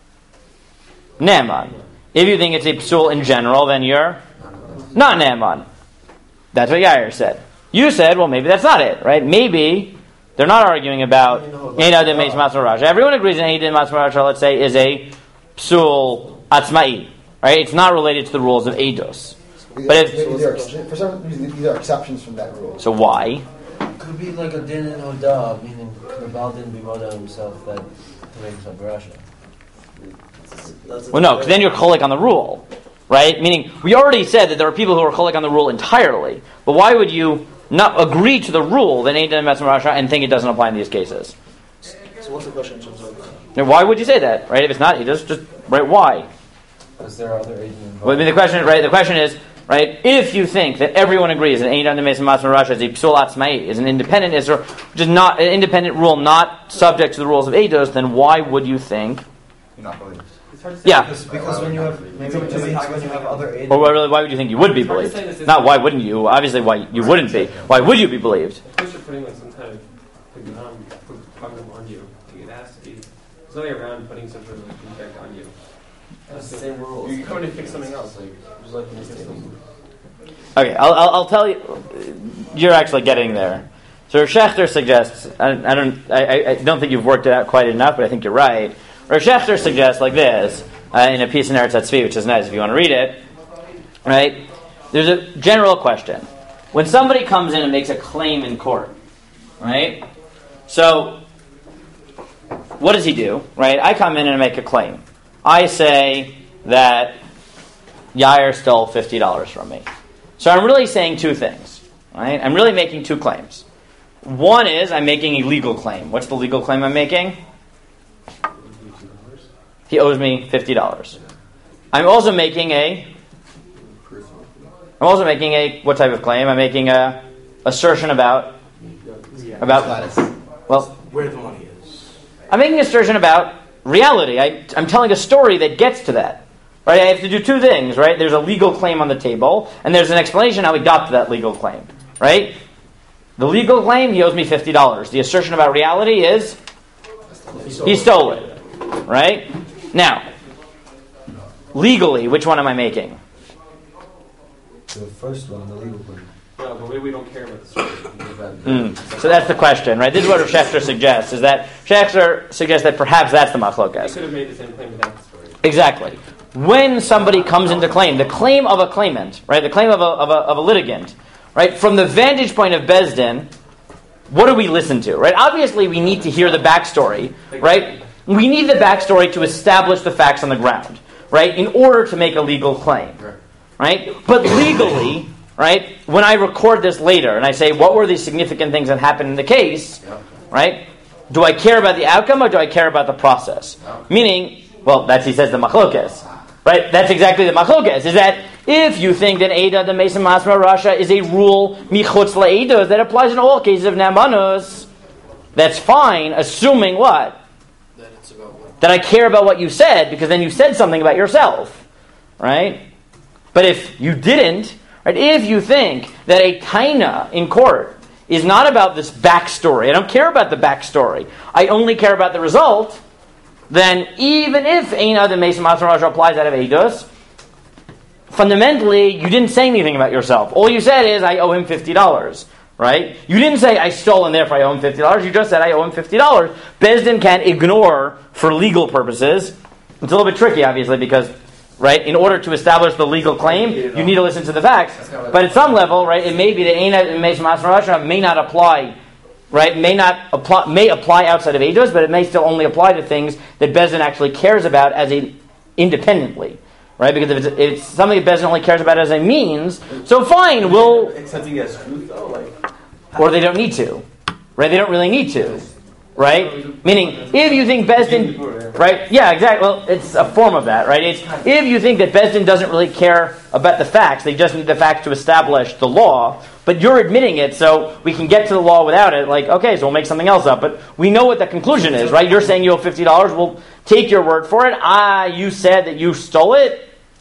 ne'man. If you think it's a psul in general, then you're not ne'man. That's what Yair said. You said, well, maybe that's not it, right? Maybe they're not arguing about Eina de Meis Masma Rasha. Everyone agrees that Eina de Masma Rasha, let's say, is a psul atzmai, right? It's not related to the rules of Eidos. Maybe But if- maybe there are, for some reason, these are exceptions from that rule. So why? Could be like a din and odah, meaning the Baal didn't be moda himself that to make himself Rasha. That's Well, no, because then you're cholik on the rule, right? Meaning, we already said that there are people who are cholik on the rule entirely. But why would you not agree to the rule that Eina de Masma Rasha and think it doesn't apply in these cases? So what's the question in terms of? Now, why would you say that, right? If it's not Eidos, just right? Why? Because there are other agents involved. Well, I mean, the question, right? The question is, right? If you think that everyone agrees that Eina de Mesa Masma Rasha is a psul atzmai, is an independent isur, which is not an independent rule, not subject to the rules of Eidos, then why would you think? You're not believed. It's hard to say. Yeah. Because, because when you have maybe it just means when you have other agents. Or why, really, why would you think you would be It's hard to believed? say this is- Not why wouldn't you? Obviously, why you wouldn't be. Why would you be believed? Of course, you're putting like some kind of pagam, pagam on you. Like, it has to be. There's no way around putting some sort of like defect on you. That's the same rules. You're coming to fix something else, like Just like in this case. Okay, I'll, I'll, I'll tell you. You're actually getting there. So Rav Shechter suggests. I, I don't. I, I don't think you've worked it out quite enough, but I think you're right. Rav Shechter suggests like this uh, in a piece in Eretz Hatzvi, which is nice if you want to read it. Right? There's a general question. When somebody comes in and makes a claim in court, right? So, what does he do? Right? I come in and make a claim. I say that Yair stole fifty dollars from me. So I'm really saying two things. Right? I'm really making two claims. One is I'm making a legal claim. What's the legal claim I'm making? He owes me fifty dollars. I'm also making a I'm also making a what type of claim? I'm making a assertion about about Status. well Where the money is. I'm making an assertion about reality. I, I'm telling a story that gets to that. Right? I have to do two things, right? There's a legal claim on the table, and there's an explanation how we got to that legal claim. Right? The legal claim, he owes me fifty dollars. The assertion about reality is he stole it. Right? Now, legally, which one am I making? The first one, the legal one. No, but we, we don't care about the story. Mm. So that's the question, right? This is what Rav Schechter suggests, is that Schechter suggests that perhaps that's the You machlokas. could have made the same claim without the story. Exactly. When somebody comes into claim, the claim of a claimant, right, the claim of a, of a, of a litigant, right, from the vantage point of Beis Din, what do we listen to, right? Obviously, we need to hear the backstory, right? We need the backstory to establish the facts on the ground, right, in order to make a legal claim, right? But legally, right, when I record this later and I say, what were the significant things that happened in the case, right, do I care about the outcome or do I care about the process? Meaning, well, that's, he says, the machlokes. Right? That's exactly the machlokes. Is that if you think that Eida, the Mason Masma Rasha, is a rule, michutz la'edos, that applies in all cases of Naamanus, that's fine, assuming what? That it's about what? That I care about what you said, because then you said something about yourself. Right? But if you didn't, right, if you think that a taina in court is not about this backstory, I don't care about the backstory, I only care about the result, then even if Ein Adam Mesim Masma Rasha applies out of Eidos, fundamentally, you didn't say anything about yourself. All you said is, I owe him fifty dollars. Right? You didn't say, I stole and therefore I owe him fifty dollars. You just said, I owe him fifty dollars. Beis Din can't ignore, for legal purposes. It's a little bit tricky, obviously, because, right, in order to establish the legal claim, you need to listen to the facts. But at some level, right, it may be that Ein Adam Mesim Masma Rasha may not apply, right, may not apply, may apply outside of Eidos, but it may still only apply to things that Beis Din actually cares about as a independently. Right, because if it's, if it's something that Beis Din only cares about as a means, so fine, we'll... Accepting as truth, though? Like, or they don't need to. Right, they don't really need to. Right? Meaning, if you think Beis Din... Right, yeah, exactly. Well, it's a form of that, right? It's if you think that Beis Din doesn't really care about the facts, they just need the facts to establish the law, but you're admitting it, so we can get to the law without it, like, okay, so we'll make something else up. But we know what the conclusion is, right? You're saying you owe fifty dollars, we'll take your word for it. Ah, you said that you stole it.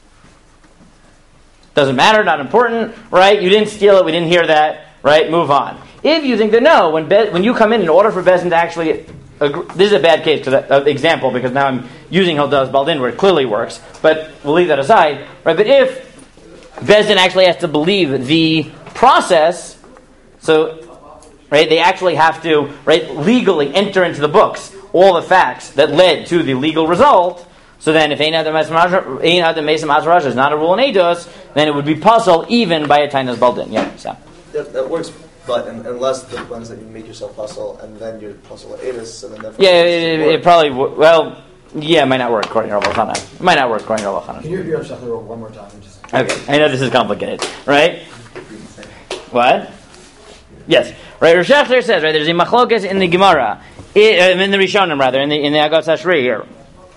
Doesn't matter, not important, right? You didn't steal it, we didn't hear that, right? Move on. If you think that no, when Be- when you come in, in order for Beis Din to actually agree, this is a bad case, because uh, example, because now I'm using Hilda's Baldin where it clearly works, but we'll leave that aside, right? But if Beis Din actually has to believe the process, so, right, they actually have to, right, legally enter into the books all the facts that led to the legal result. So then, if Ein Adam Mesim Masma Rasha is not a rule in Eidos, then it would be puzzled even by a Tainas Baldin. Yeah, so. That, that works, but un- unless the ones that you make yourself puzzle and then you puzzle at Eidos, so then that Yeah, it, it, it probably w- well, yeah, it might not work according to Rav Elchanan. It might not work according to Rav Elchanan. Can you repeat Rav Schechter one more time? Just Okay, I know this is complicated, right? What? Yes, right. Rav Schechter says, right, there's a machlokas in the Gemara, in, in the Rishonim rather, in the in the Agas Hashri here.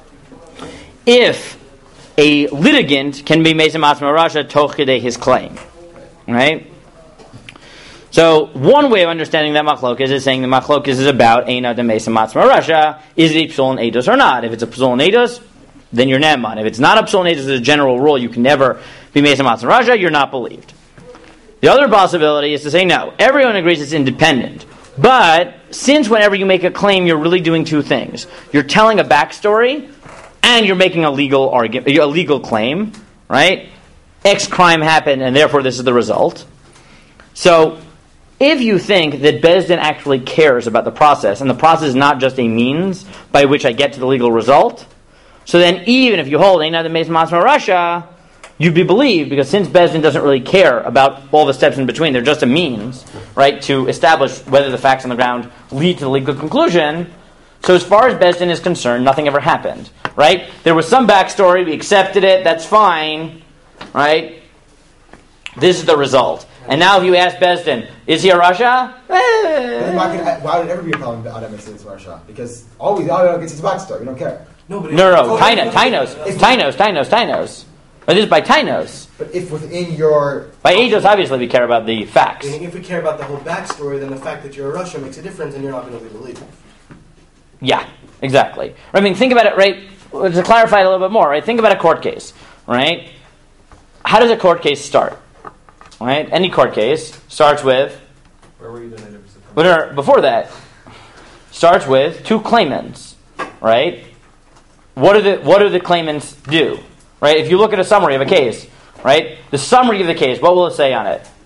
If a litigant can be Mesim Masma Rasha toch kedei his claim, right? So one way of understanding that machlokas is saying the machlokas is about Ein Adam Mesim Masma Rasha. Is it a psul in Eidos or not? If it's a psul in Eidos, then you're Ne'eman. If it's not a psul in Eidos, as a general rule, you can never be Mesim Masma Rasha. You're not believed. The other possibility is to say no. Everyone agrees it's independent. But since whenever you make a claim, you're really doing two things. You're telling a backstory, and you're making a legal argument, a legal claim, right? X crime happened, and therefore this is the result. So, if you think that Beis Din actually cares about the process, and the process is not just a means by which I get to the legal result, so then even if you hold Ein Adam Mesim Masma Rasha, you'd be believed, because since Beis Din doesn't really care about all the steps in between, they're just a means, right, to establish whether the facts on the ground lead to the legal conclusion. So as far as Beis Din is concerned, nothing ever happened, right? There was some backstory, we accepted it, that's fine, right? This is the result. And now if you ask Beis Din, is he a Rasha? Then why, could, why would it ever be a problem with Adam Mesim Masma Rasha? Because all we all we get is his backstory. We don't care. No, but No, no, Tainos, Tainos, Tainos, Tainos, Tainos. But this is by Tainos. But if within your By Eidos, obviously, we care about the facts. if we care about the whole backstory, then the fact that you're a Russia makes a difference, and you're not going to be believed. Yeah, exactly. I mean, think about it, right? To clarify it a little bit more, right? Think about a court case, right? How does a court case start? Right? Any court case starts with. Where were you the night of September? Well, no, before that, starts with two claimants, right? What do the what do the claimants do? right? If you look at a summary of a case, right? The summary of the case, what will it say on it?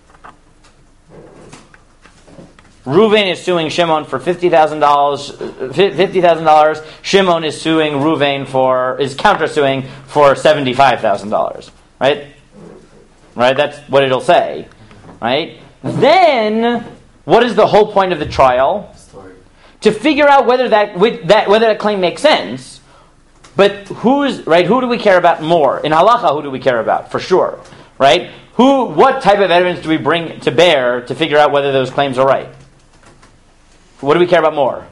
Reuven is suing Shimon for fifty thousand dollars. Fifty thousand dollars. Shimon is suing Reuven for is countersuing for seventy-five thousand dollars. Right? Right. That's what it'll say. Right. Then, what is the whole point of the trial? Story. To figure out whether that with that whether that claim makes sense. But who's right? Who do we care about more in halacha? Who do we care about for sure? Right? Who? What type of evidence do we bring to bear to figure out whether those claims are right? What do we care about more?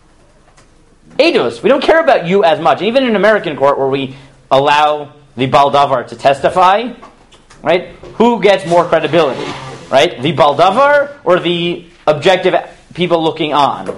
Eidos. We don't care about you as much. Even in American court where we allow the baldavar to testify, right? Who gets more credibility? Right? The baldavar or the objective people looking on?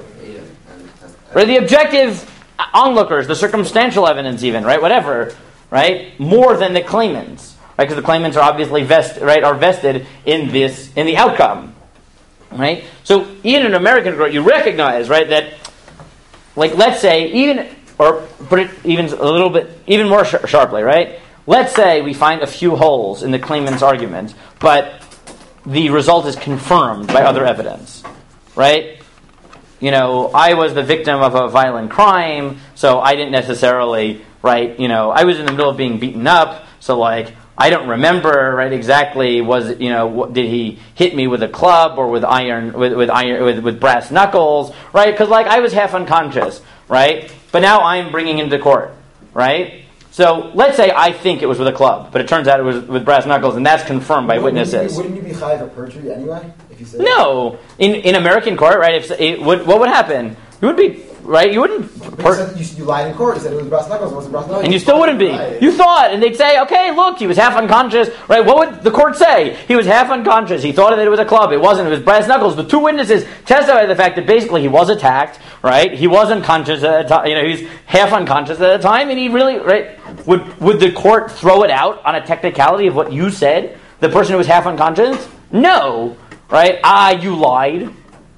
Right? The objective onlookers, the circumstantial evidence even, right? Whatever, right? More than the claimants. Right? Because the claimants are obviously vest, right, are vested in this, in the outcome. Right? So, even in American court, you recognize, right, that, like, let's say, even, or put it even a little bit, even more sh- sharply, right? Let's say we find a few holes in the claimant's argument, but the result is confirmed by other evidence, right? You know, I was the victim of a violent crime, so I didn't necessarily, right, you know, I was in the middle of being beaten up, so, like, I don't remember, right, exactly, was, you know, what, did he hit me with a club or with iron, with, with iron, with, with brass knuckles, right? Because, like, I was half unconscious, right? But now I'm bringing him to court, right? So, let's say I think it was with a club, but it turns out it was with brass knuckles, and that's confirmed by wouldn't witnesses. You be, wouldn't you be chayav of perjury anyway, if you say No! In in American court, right, if it would, what would happen? You would be, right, you wouldn't... Per- you, you lied in court, you said it was brass knuckles, it wasn't brass knuckles. And you still wouldn't be. You thought, and they'd say, okay, look, he was half unconscious, right? What would the court say? He was half unconscious. He thought that it was a club. It wasn't. It was brass knuckles. The two witnesses testified to the fact that basically he was attacked, right? He was unconscious at the time. You know, he was half unconscious at the time, and he really, right? Would would the court throw it out on a technicality of what you said? The person who was half unconscious? No, right? Ah, you lied.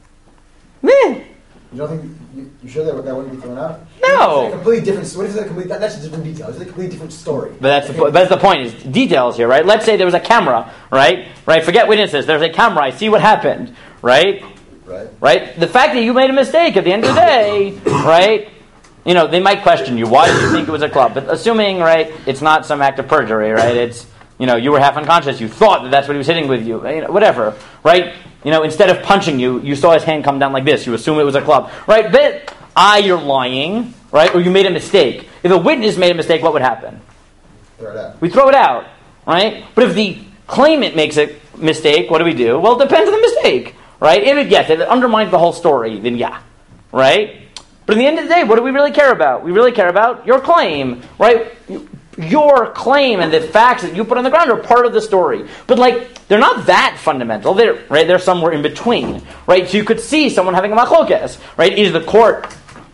Meh. You don't think you, you sure that that wouldn't be thrown out? No. It's a completely different. What if it's a complete? That, that's a different detail. It's a completely different story. But that's the po- that's the point is details here, right? Let's say there was a camera, right? Right. Forget witnesses. There's a camera. I see what happened, right? Right. Right. The fact that you made a mistake at the end of the day, right? You know, they might question you. Why did you think it was a club? But assuming, right, it's not some act of perjury, right? It's, you know, you were half unconscious. You thought that that's what he was hitting with you. You know, whatever, right? You know, instead of punching you, you saw his hand come down like this. You assume it was a club, right? But I, you're lying, right? Or you made a mistake. If a witness made a mistake, what would happen? Throw it out. We throw it out, right? But if the claimant makes a mistake, what do we do? Well, it depends on the mistake, right? If it gets, if it undermines the whole story, then yeah, right? But at the end of the day, what do we really care about? We really care about your claim, right? Your claim and the facts that you put on the ground are part of the story. But, like, they're not that fundamental. They're, right? They're somewhere in between, right? So you could see someone having a machlokes, right? Is the court,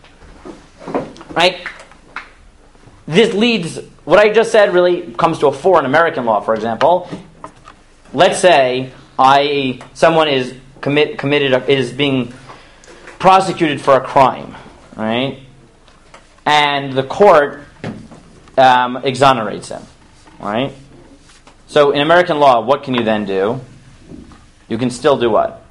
right? This leads, what I just said really comes to a fore in American law, for example. Let's say I, someone is commit, committed, is being prosecuted for a crime, right? And the court um, exonerates him, right? So in American law, what can you then do? You can still do what?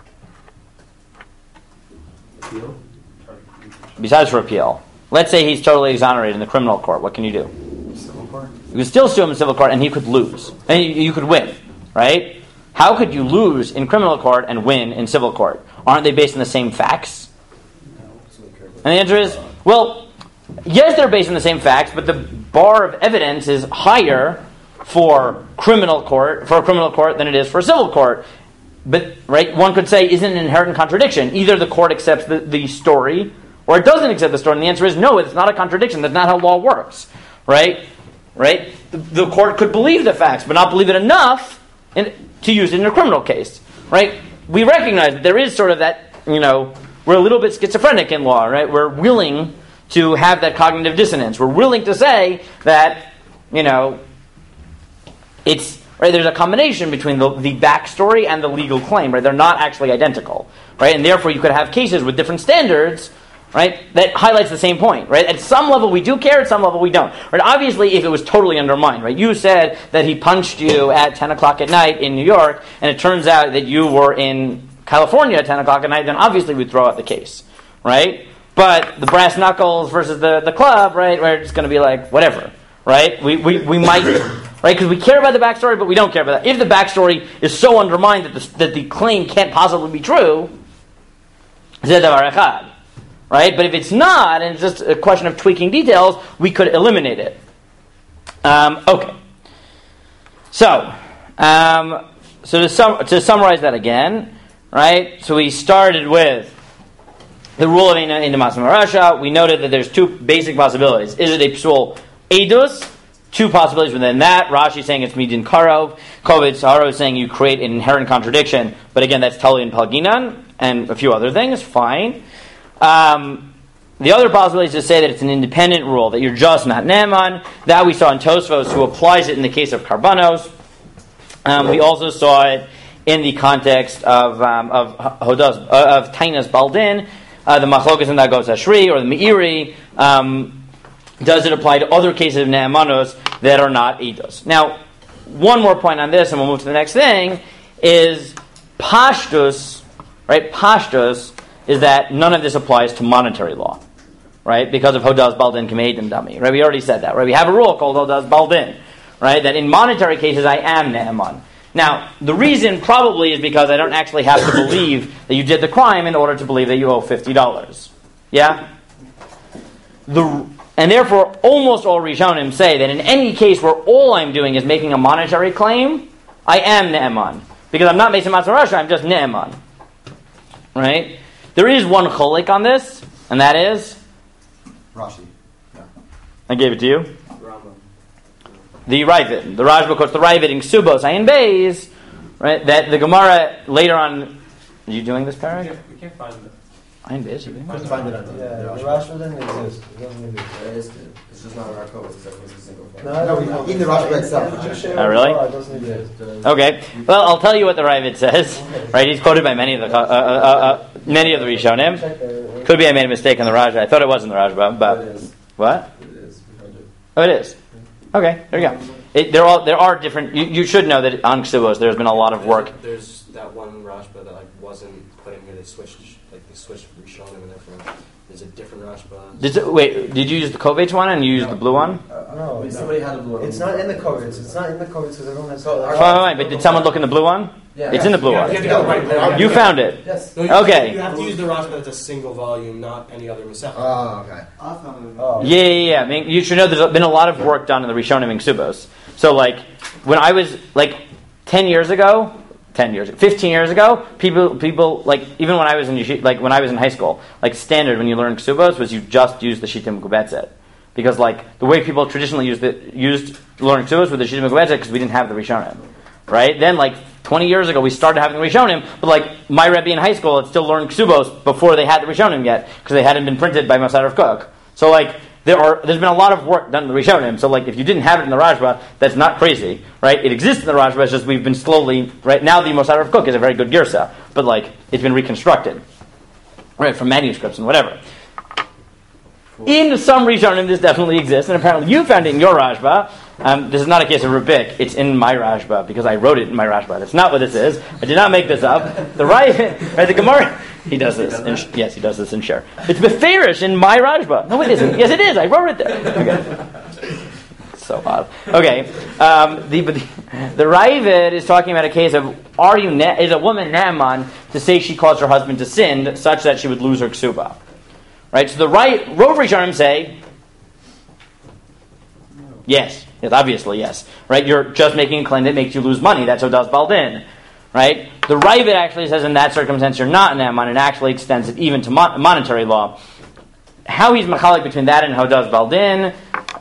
Appeal? Besides for appeal. Let's say he's totally exonerated in the criminal court. What can you do? Civil court. You can still sue him in civil court, and he could lose. And you, you could win, right? How could you lose in criminal court and win in civil court? Aren't they based on the same facts? And the answer is, well, yes, they're based on the same facts, but the bar of evidence is higher for criminal court, for a criminal court than it is for a civil court. But, right, one could say, isn't an inherent contradiction. Either the court accepts the, the story, or it doesn't accept the story. And the answer is, no, it's not a contradiction. That's not how law works, right? Right? The, the court could believe the facts, but not believe it enough in, to use it in a criminal case, right? We recognize that there is sort of that, you know, we're a little bit schizophrenic in law, right? We're willing to have that cognitive dissonance. We're willing to say that, you know, it's, right, there's a combination between the, the backstory and the legal claim, right? They're not actually identical, right? And therefore you could have cases with different standards, right? That highlights the same point, right? At some level we do care, at some level we don't. Right? Obviously, if it was totally undermined, right? You said that he punched you at ten o'clock at night in New York, and it turns out that you were in California at ten o'clock at night, then obviously we'd throw out the case, right? But the brass knuckles versus the, the club, right? We're just going to be like, whatever, right? We, we, we might, right? Because we care about the backstory, but we don't care about that. If the backstory is so undermined that the, that the claim can't possibly be true, zeh davar echad. Right? But if it's not, and it's just a question of tweaking details, we could eliminate it. Um, okay. So, um, so to, sum, to summarize that again, right? So we started with the rule of Eina Indamas Marasha. We noted that there's two basic possibilities. Is it a psul edus? Two possibilities within that. Rashi saying it's midin karov. Kovetz Haro is saying you create an inherent contradiction. But again, that's Tali and Palginan and a few other things. Fine. Um, the other possibility is to say that it's an independent rule, that you're just not Ne'eman. That we saw in Tosfos, who applies it in the case of Karbanos. Um, we also saw it in the context of um, of Hodas, uh, of Tainas Baldin, uh, the Machlokas and Dagos Ashri, or the Meiri. Um, does it apply to other cases of Ne'emanos that are not Eidos? Now, one more point on this, and we'll move to the next thing, is Pashtus, right? Pashtus is that none of this applies to monetary law, right? Because of Hodas Baldin Kameidim Dami, right? We already said that, right? We have a rule called Hodas Baldin, right? That in monetary cases I am Ne'eman. Now, the reason probably is because I don't actually have to believe that you did the crime in order to believe that you owe fifty dollars. Yeah? The, and therefore, almost all Rishonim say that in any case where all I'm doing is making a monetary claim, I am Ne'eman. Because I'm not Mesa Matzarasha, I'm just Ne'eman. Right? There is one cholik on this, and that is? Rashi. Yeah. I gave it to you. Rambam. The Ravid. The Rajba quotes the Ravid in Ksubos, Ayin Beis, right? That the Gemara later on. Are you doing this, Parag? We can't, we can't find it. Ayin Beis, you Couldn't find it on the, Yeah, the the Rashi. Rashi doesn't exist. It doesn't exist. It is good. It's just not our code. It's like it's a single file. No, we- even the Rashi by itself. Oh, really? It doesn't exist. Okay. Well, I'll tell you what the Ravid says. Right? He's quoted by many of the uh, uh, uh, many of the Rishonim. Check the- Could be I made a mistake on the Raja. I thought it was in the Rajba, but It is. what? It is. We found it. Oh, it is. Okay, there you go. It, there are there are different. You, you should know that on Ksubos there's been a lot of work. There's that one Rashba that like wasn't put in here. They switched, like they switched Rishonim and everything. There's a different Rashba. Did it, wait, did you use the Kovetz one and you used the blue one? Uh, No, wait, no. somebody had a blue one. It's not in the coverage. It's not in the coverage because everyone has. So, Fine, fine, fine, but did someone look in the blue one? Yeah. It's in the blue You one. have to go right there. You found it. Yes. No, you, Okay. You have to use the Rashba that's a single volume, not any other Masechah. Oh, okay. I found it. Oh. Yeah, yeah, yeah. I mean, you should know there's been a lot of work done in the Rishonim and Ksubos. So, like, when I was, like, ten years ago, ten years, fifteen years ago, people, people, like, even when I was in, yeshi- like, when I was in high school, like, standard when you learn Ksubos was you just use the Shittim Gubetzet. Because, like, the way people traditionally used the, used learning Ksubos with the Shittim Gubetzet because we didn't have the Rishonim. Right? Then, like, twenty years ago, we started having the Rishonim, but, like, my Rebbe in high school had still learned Ksubos before they had the Rishonim yet, because they hadn't been printed by Moshe Rav Kook. So, like, there are, there's been a lot of work done in the Rishonim, so, like, if you didn't have it in the Rajba, that's not crazy, right? It exists in the Rajba, it's just we've been slowly, right? Now the Moshe Rav Kook is a very good Girsa, but, like, it's been reconstructed, right, from manuscripts and whatever. In some Rishonim, this definitely exists, and apparently you found it in your Rajba. Um, this is not a case of Rubik. It's in my Rajba, because I wrote it in my Rajba. That's not what this is. I did not make this up. The right, right the Gemara, he does this. In, yes, he does this in Share. It's Beferish in my Rajba. No, it isn't. Yes, it is. I wrote it there. Okay. So odd. Okay. Um, the, the the Ravid is talking about a case of, are you ne- is a woman Naaman to say she caused her husband to sin such that she would lose her ksuba? Right, so the right Rov Rishonim say yes, yes, obviously yes. Right, you're just making a claim that makes you lose money. That's Hodas Baldin. Right, the Ravid actually says in that circumstance you're not Naaman, and actually extends it even to mon- monetary law. How he's machalik between that and Hodas Baldin?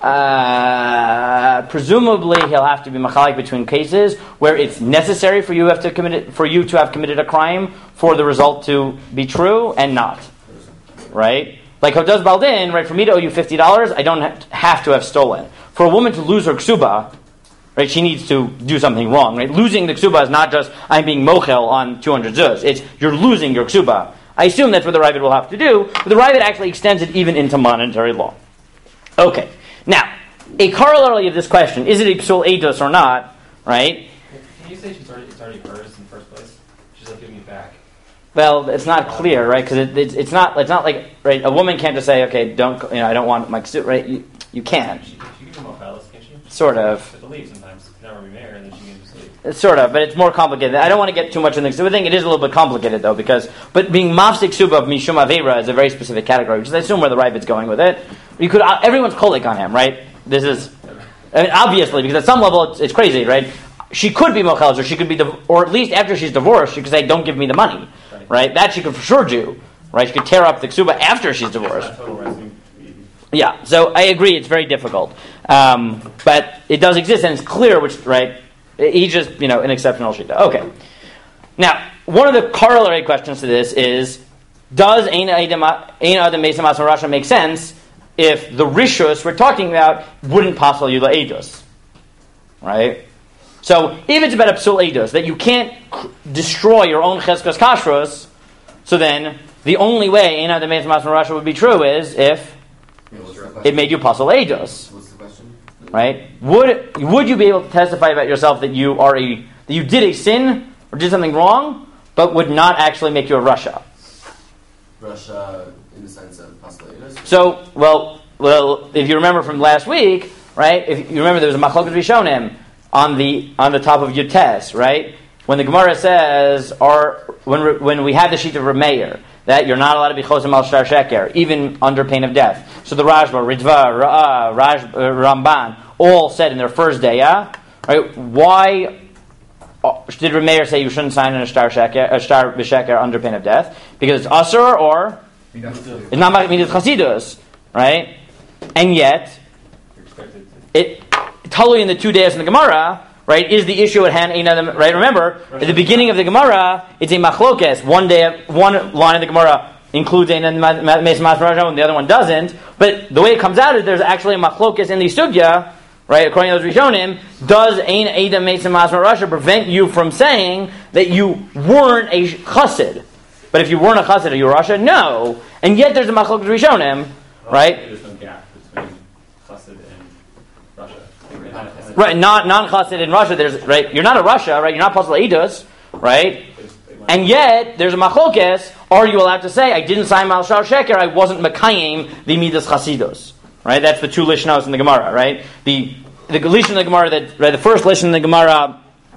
Uh, presumably he'll have to be machalik between cases where it's necessary for you have to commit it, for you to have committed a crime for the result to be true, and not. Right? Like Hodas Baldin, right, for me to owe you fifty dollars, I don't have to have stolen. For a woman to lose her ksuba, right, she needs to do something wrong, right? Losing the ksuba is not just, I'm being mochel on two hundred zuz. It's, you're losing your ksuba. I assume that's what the Ravid will have to do, but the Ravid actually extends it even into monetary law. Okay, now, a corollary of this question, is it a psul eidos or not, right? Can you say she's already, it's already hers in the first place? She's like giving it back. Well, it's not clear, right? Because it, it's, it's not it's not like, right, a woman can't just say, okay, don't, you know, I don't want my suit, right? You, you can. She, she can come off Alice, can't she? Sort of. She has to leave sometimes. She can never be married, and then she can just leave. It's sort of, but it's more complicated. I don't want to get too much in the ksuba thing. It is a little bit complicated, though, because, but being mafsik ksuba of mishum avera is a very specific category, which is, I assume, where the Ravid's going with it. You could, uh, everyone's kolik on him, right? This is, I mean, obviously, because at some level it's, it's crazy, right? She could be mochels, or she could be, div- or at least after she's divorced, she could say, "Don't give me the money," right? right? That she could for sure do, right? She could tear up the ksuba after she's divorced. Yeah, so I agree, it's very difficult, um, but it does exist, and it's clear which, right? Each is, you know, an exceptional shita. Okay. Now, one of the corollary questions to this is, does Ein Adam Mesim Asma Rasha make sense if the rishus we're talking about wouldn't passel you the eidos, right? So if it's about a psul eidos, that you can't c- destroy your own cheskos kashrus, so then the only way Ein Adam Mesim Asma Rasha would be true is if it made you passel eidos. What's the question? Right? Would would you be able to testify about yourself that you are a that you did a sin or did something wrong, but would not actually make you a rasha? Russia, in the sense of possibilities. So, well, well, if you remember from last week, right? If you remember, there was a machlokas rishonim on the on the top of Yutes, right? When the Gemara says, or when when we have the sheet of Rameir, that you're not allowed to be chosim al shtar sheker, even under pain of death. So the Rashba, Ritva, Ra'ah, Raj, uh, Ramban, all said in their first day, yeah? Right? Why uh, did Rameir say you shouldn't sign in a shtar sheker, a shtar b'sheker under pain of death? Because it's asur or it's not midas chasidus, right? And yet, it totally in the two days in the Gemara, right, is the issue at hand, right? Remember, at the beginning of the Gemara, it's a machlokes. One day, one line of the Gemara includes Ein Mesim Asma Rasha, and the other one doesn't. But the way it comes out is there's actually a machlokes in the sugya, right? According to those Rishonim, does Ein Adam Mesim Asma Rasha prevent you from saying that you weren't a chassid? But if you weren't a chassid, are you a Rasha? No. And yet there's a machlokes Rishonim, right? There's no gap between chassid and Russia. Right, not non-chassid in Russia. There's right. You're not a Russia, right? You're not pasal eidos, right? And yet there's a machlokes. Are you allowed to say I didn't sign mal shar sheker? I wasn't mekayim the midas chasidus, right? That's the two lishnos in the Gemara, right? The the lishon in the Gemara that right, the first lishon in the Gemara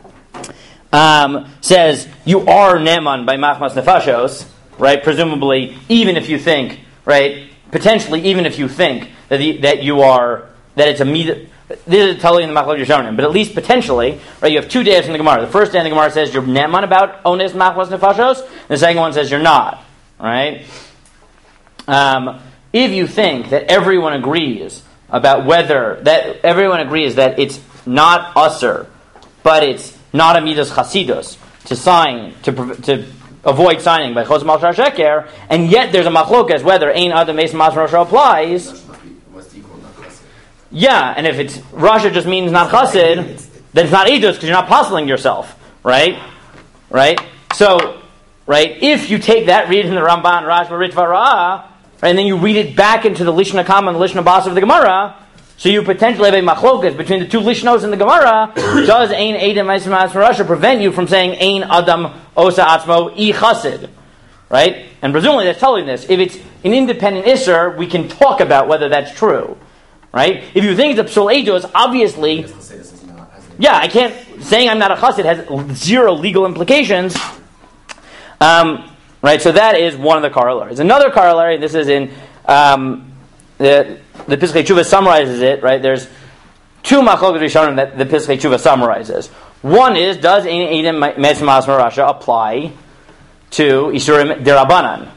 um, says you are neman by machmas nefashos, right? Presumably, even if you think, right, potentially, even if you think that the, that you are that it's a midas. This is totally in the Machlok Yishonim, but at least potentially, right? You have two days in the Gemara. The first day in the Gemara says you're neman about ones machmas nefashos. The second one says you're not, right? Um, if you think that everyone agrees about whether that everyone agrees that it's not usher, but it's not a midas chasidus to sign to to avoid signing by chosam al shar sheker, and yet there's a machlokas whether ein adam mesim asma rasha applies. Yeah, and if it's Rasha just means not chassid, then it's not eidos because you're not apostling yourself, right? Right? So, right, if you take that read in the Ramban, Rashba, Ritva, Ra'ah, and then you read it back into the Lishna Kama and the Lishna Basa of the Gemara, so you potentially have a machlokas between the two Lishnos in the Gemara, does Ein Adam Mesim Asma Rasha prevent you from saying Ein Adam Osa Atzmo I Chassid? Right? And presumably that's telling this. If it's an independent Isser, we can talk about whether that's true. Right? If you think it's a psul eidos, obviously, yeah, I can't, saying I'm not a chassid has zero legal implications. Um, right? So that is one of the corollaries. Another corollary, this is in, um, the, the Piskei Tshuva summarizes it, right? There's two machlokes rishonim that the Piskei Tshuva summarizes. One is, does Ein Adam Mesim Asma Rasha apply to Isurim Derabanan?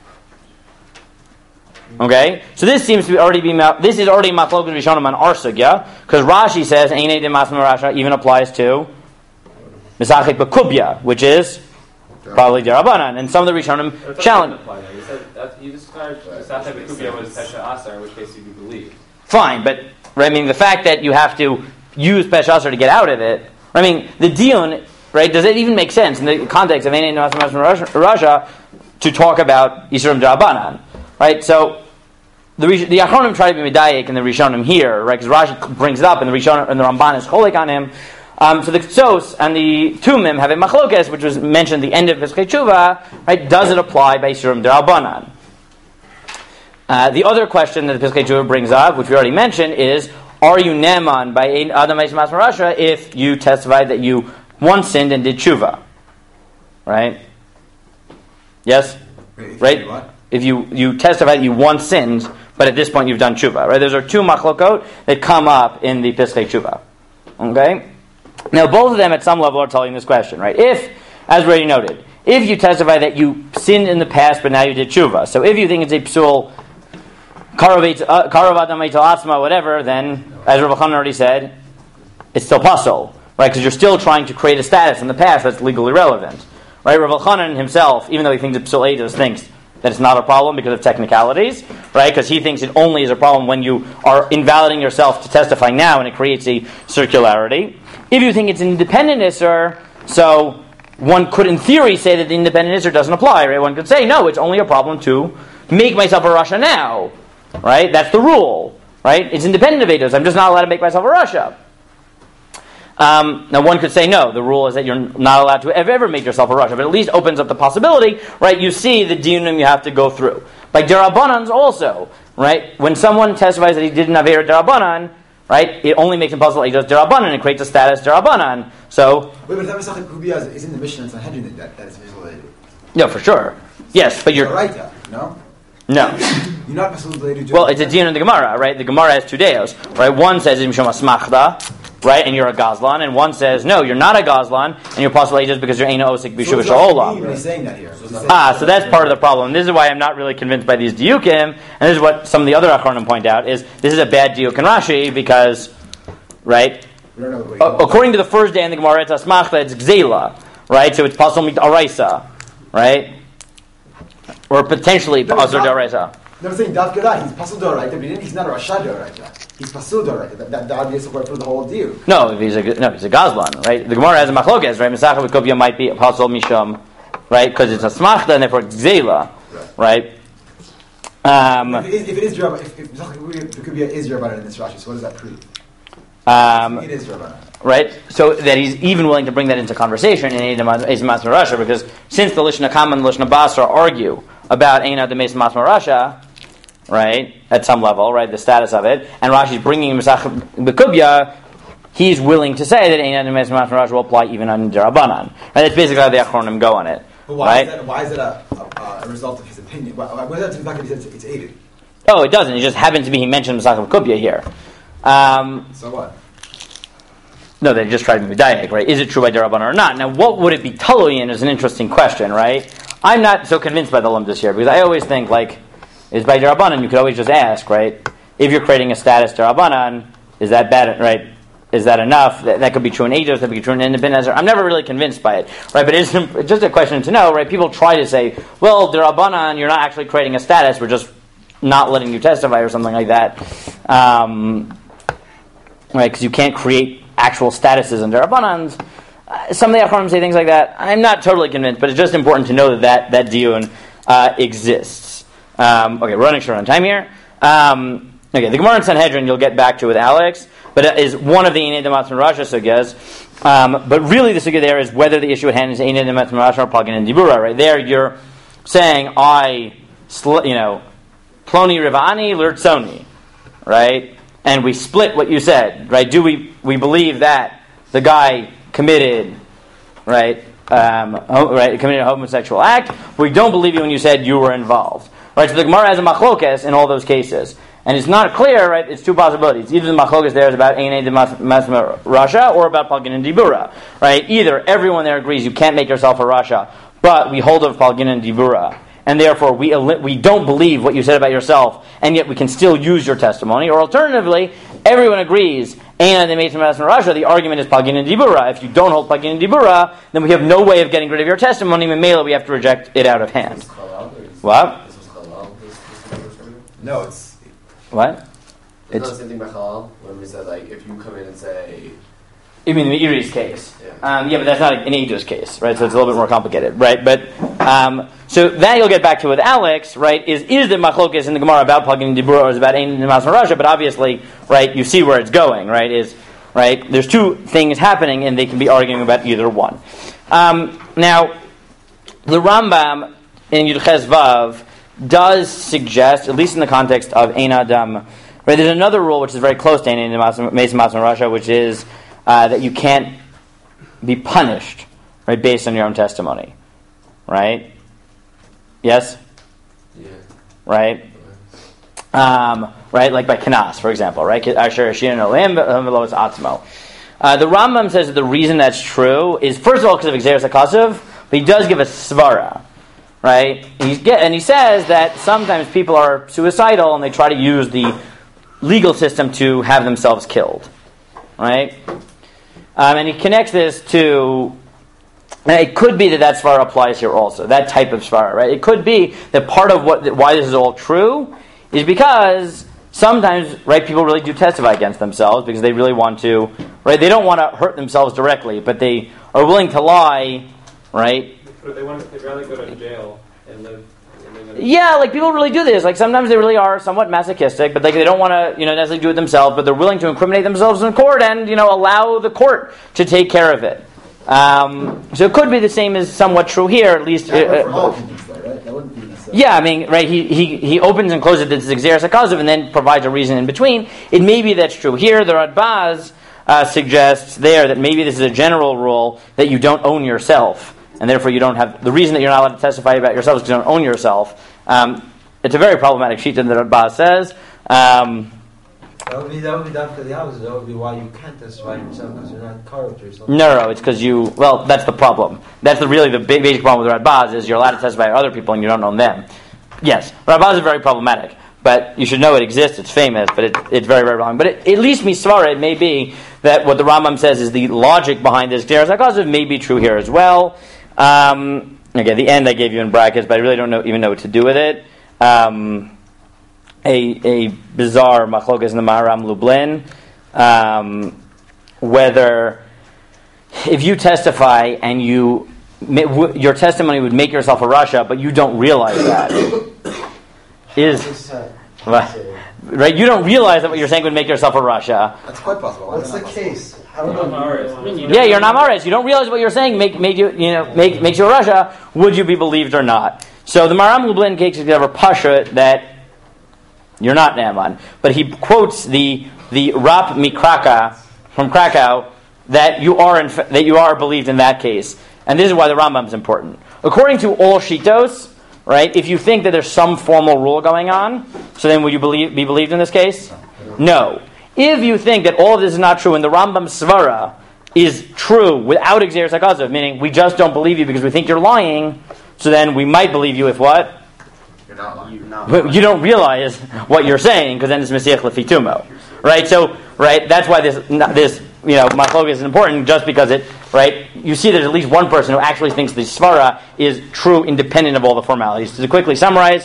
Okay, so this seems to be already be this is already machlokes rishonim on our sugya because Rashi says Ein Adam Mesim Rasha even applies to Misachik Bakubya, which is probably derabanan, and some of the rishonim challenge. You described Misachik Bakubya was Pesha Asar, in which case you could believe. Fine, but right, I mean the fact that you have to use Pesha Asar to get out of it. I mean the dion, right? Does it even make sense in the context of Ein Adam Mesim Rasha to talk about Yisurim D'Rabbanan, right? So the the Achronim try to be medayik and the Rishonim here, right? Because Rashi brings it up, and the Rishonim and the Ramban is cholik on him. Um, so the Ktsos and the Tumim have a machlokes, which was mentioned at the end of Pesachei Tshuva, right? Does it apply by Yisurim D'Rabbanan? Uh, the other question that the Pesachei Tshuva brings up, which we already mentioned, is: are you neman by Adam Meis Mas Rasha if you testified that you once sinned and did tshuva? Right? Yes? Wait, if right? you what? If you, you testify that you once sinned, but at this point you've done tshuva. Right? Those are two machlokot that come up in the Pesachei Tshuva. Okay? Now both of them at some level are telling this question. Right? If, as we already noted, if you testify that you sinned in the past but now you did tshuva, so if you think it's a psul, Karav Adam Eitel Atzma, whatever, then, as Rav Chanan already said, it's still possible, right? Because you're still trying to create a status in the past that's legally relevant, right? Rav Chanan himself, even though he thinks it's Psul Eidos, thinks that it's not a problem because of technicalities, right? Because he thinks it only is a problem when you are invalidating yourself to testify now, and it creates a circularity. If you think it's an independent Isser, so one could, in theory, say that the independent Isser doesn't apply, right? One could say, no, it's only a problem to make myself a Rasha now. Right? That's the rule. Right? It's independent of Eidos. I'm just not allowed to make myself a Rasha. Um, now one could say, no, the rule is that you're not allowed to ever, ever make yourself a Rasha, but at least opens up the possibility, right? You see the diunim you have to go through. By D'Rabbanans also, right? When someone testifies that he didn't have Eir D'Rabbanan, right? It only makes him puzzle Eidos D'Rabbanan and creates a status D'Rabbanan. So... Wait, but that Masachet Kubiyah is in the Mishnah and Sanhedrin that, that is visualized. No, for sure. Yes, but you're... Right, no? No. You're not visualized. Well, it's a dion in the Gemara, right? The Gemara has two deos, right? One says Mishum Asmachta, right? And you're a Gazlan, and one says, no, you're not a Gazlan, and you're possibly just because you're Eino Osik B'Shuva Sha'olam. He's saying that here. Ah, so that's part of the problem. This is why I'm not really convinced by these diukim, and this is what some of the other Achronim point out, is this is a bad diuk in Rashi, because, right? We don't know what A- according to the first day in the Gemara, it's Asmachta, it's Gzela, right? So it's Pasal Mit Araisa, right? Or potentially No, Pasal not- D'Araisa. No, I'm saying Dav Gedai, he's Pasul Doraita, but he's not a Rasha Doraita. He's Pasul Doraita. That, that, that would be a support for the whole deal. No, if he's a no, he's a Gazlan, right? The Gemara has a machlokes, right? Mesachah v'Kubya might be Apostle Misham, right? Because it's a smachta and therefore Gzela, right? Um, if, it is, if it is Drabbanan, if, if Kubya is Drabbanan in this Rashi, so what does that prove? um, It is Drabbanan. right? So that he's even willing to bring that into conversation in Eidem Mas Rasha, because since the Lishna Kama and the Lishna Basra argue about Eina the Mas Rasha, right, at some level, right, the status of it, and Rashi's bringing Mesach B'Kubya, he's willing to say that Eina the Mas Rasha will apply even on D'Rabbanan. And that's basically how the Achronim go on it. But why right? is that, why is it a, a, a result of his opinion? Why, why does that mean that it's aided? Oh, it doesn't. It just happens to be he mentioned Mesach B'Kubya here. Um, So what? No, they just tried to be medayek, right? Is it true by D'Rabbanan or not? Now, what would it be taloy in is an interesting question, right? I'm not so convinced by the lumdus here, because I always think, like, is by D'Rabbanan, you could always just ask, right? If you're creating a status D'Rabbanan, is that bad, right? Is that enough? That, that could be true in Eidos, that could be true in Independent. I'm never really convinced by it, right? But it's just a question to know, right? People try to say, well, D'Rabbanan, you're not actually creating a status, we're just not letting you testify or something like that. Um, right? Because you can't create actual statuses and D'Rabbanans. Uh, some of the Achronim say things like that. I'm not totally convinced, but it's just important to know that that, that diun uh, exists. Um, okay, we're running short on time here. Um, okay, the Gemara in Sanhedrin you'll get back to with Alex, but it is one of the Einei Dematz Rasha sugyas. Um, but really the sugya there is whether the issue at hand is Einei Dematz Rasha or Pagin and Dibura. Right there you're saying, I, sl- you know, Ploni Rivani Lurtsoni, right? And we split what you said, right? Do we we believe that the guy committed, right, um, ho- right, committed a homosexual act? We don't believe you when you said you were involved, right? So the Gemara has a machlokes in all those cases, and it's not clear, right? It's two possibilities. Either the machlokes there is about Einei Demasma Rasha or about Palgin and Dibura, right? Either everyone there agrees you can't make yourself a Rasha, but we hold of Palgin and Dibura, and therefore we we don't believe what you said about yourself, and yet we can still use your testimony. Or alternatively, everyone agrees, and they made some Rasha, the argument is Pagin and Dibura. If you don't hold Pagin and Dibura, then we have no way of getting rid of your testimony. Memela, we have to reject it out of hand. What? No, it's... What? It's It's not the same thing by halal when we said, like, if you come in and say, You mean the Meiri's case? Yeah. Um, yeah, but that's not an Eidos case, right? So it's a little bit more complicated, right? But um, so that you'll get back to with Alex, right? Is is the machlokes in the Gemara about plugin dibur or is about ein nemas marasha? But obviously, right? You see where it's going, right? Is right? There's two things happening, and they can be arguing about either one. Um, now, the Rambam in Yud Ches Vav does suggest, at least in the context of ein adam, right? There's another rule which is very close to ein nemas marasha, which is uh, that you can't be punished, right, based on your own testimony, right? Yes? Yeah. Right? Um, right, like by Kanas, for example, right? Asher Ashin Olim V'lo Atzmo. Uh, the Rambam says that the reason that's true is, first of all, because of Xeris HaKasav, but he does give a svara, right? He's get, and he says that sometimes people are suicidal and they try to use the legal system to have themselves killed, right? Um, and he connects this to, and it could be that that svara applies here also, that type of svara, right? It could be that part of what why this is all true is because sometimes, right, people really do testify against themselves because they really want to, right? They don't want to hurt themselves directly, but they are willing to lie, right? They want they'd rather go to jail and live. Yeah, like people really do this. Like sometimes they really are somewhat masochistic, but like they don't want to, you know, necessarily do it themselves. But they're willing to incriminate themselves in court and, you know, allow the court to take care of it. Um, so it could be the same as somewhat true here, at least. That Uh, for all opinions, though, right? That wouldn't be necessarily. yeah, I mean, right? He he he opens and closes this Xeris HaKasav and then provides a reason in between. It may be that's true here. The Radbaz uh, suggests there that maybe this is a general rule that you don't own yourself, and therefore you don't have the reason that you're not allowed to testify about yourself is because you don't own yourself. Um, it's a very problematic sheet that the Radbaz says. Um, That would be that would be done for the opposite. That would be why you can't testify yourself because you're not corrupt or something. No, no, it's because you. Well, that's the problem. That's the really the big, basic problem with Radbaz is you're allowed to testify to other people and you don't own them. Yes, Radbaz is very problematic, but you should know it exists. It's famous, but it, it's very, very wrong. But it, at least misvara, it may be that what the Rambam says is the logic behind this Xeris HaKasav may be true here as well. Um, okay, the end I gave you in brackets, but I really don't know, even know what to do with it. Um, A, a bizarre machlokas in the Maharam Lublin, um, whether if you testify and you your testimony would make yourself a rasha, but you don't realize that is right. You don't realize that what you're saying would make yourself a rasha. That's quite possible. Why What's is that the not possible? case? How about Yeah, you're not maris. You don't realize what you're saying make made you you know make makes you a rasha. Would you be believed or not? So the Maharam Lublin takes a pasha that. You're not Naaman. But he quotes the the Rap Mikraka from Krakow that you are in, that you are believed in that case. And this is why the Rambam is important. According to all Shitos, right, if you think that there's some formal rule going on, so then would you believe, be believed in this case? No. If you think that all of this is not true and the Rambam Svara is true without Xeris HaKasav, meaning we just don't believe you because we think you're lying, so then we might believe you if what? You're not lying. You're not But you don't realize what you're saying because then it's Mesiach Lefitumo, right? So, right, that's why this this you know machlokas is important, just because it right. You see, there's at least one person who actually thinks the svara is true, independent of all the formalities. To quickly summarize,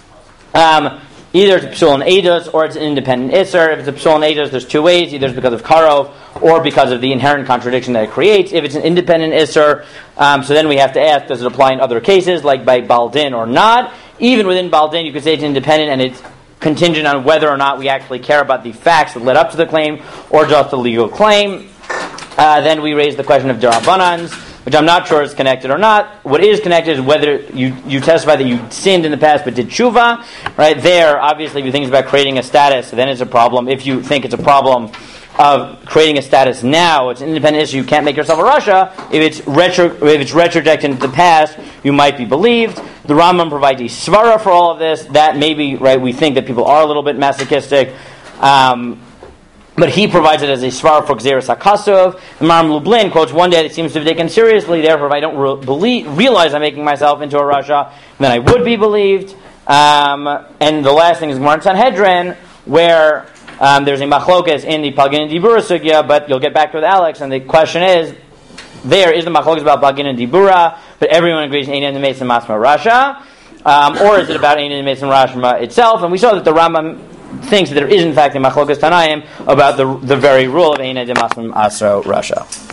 um, either it's a psul and eidos or it's an independent isser. If it's a psul and eidos, there's two ways: either it's because of karov or because of the inherent contradiction that it creates. If it's an independent isser, um, so then we have to ask: does it apply in other cases, like by baldin or not? Even within Baldin, you could say it's independent and it's contingent on whether or not we actually care about the facts that led up to the claim or just the legal claim. Uh, then we raise the question of Darabanans, which I'm not sure is connected or not. What is connected is whether you, you testify that you sinned in the past but did tshuva. Right there, obviously, if you think it's about creating a status, then it's a problem. If you think it's a problem of creating a status now, it's an independent issue, you can't make yourself a rasha. If it's retro, if it's retrojected into the past, you might be believed. The Rambam provides a svara for all of this. That maybe, right, we think that people are a little bit masochistic. Um, but he provides it as a svara for Xeris HaKasav. The Maharam Lublin quotes one day that seems to be taken seriously. Therefore, if I don't re- believe, realize I'm making myself into a rasha, then I would be believed. Um, and the last thing is Gemara Sanhedrin, where um, there's a machlokas in the Plagin and Dibura sugya, but you'll get back to it with Alex, and the question is, there is the machlokas about Plagin and Dibura, but everyone agrees in Ein and Mason Masma Rasha, um, or is it about Ein and Mason Rashma itself? And we saw that the Rambam thinks that there is in fact a machlokas tanaim about the the very rule of Eina de Maslim Asro Rasha.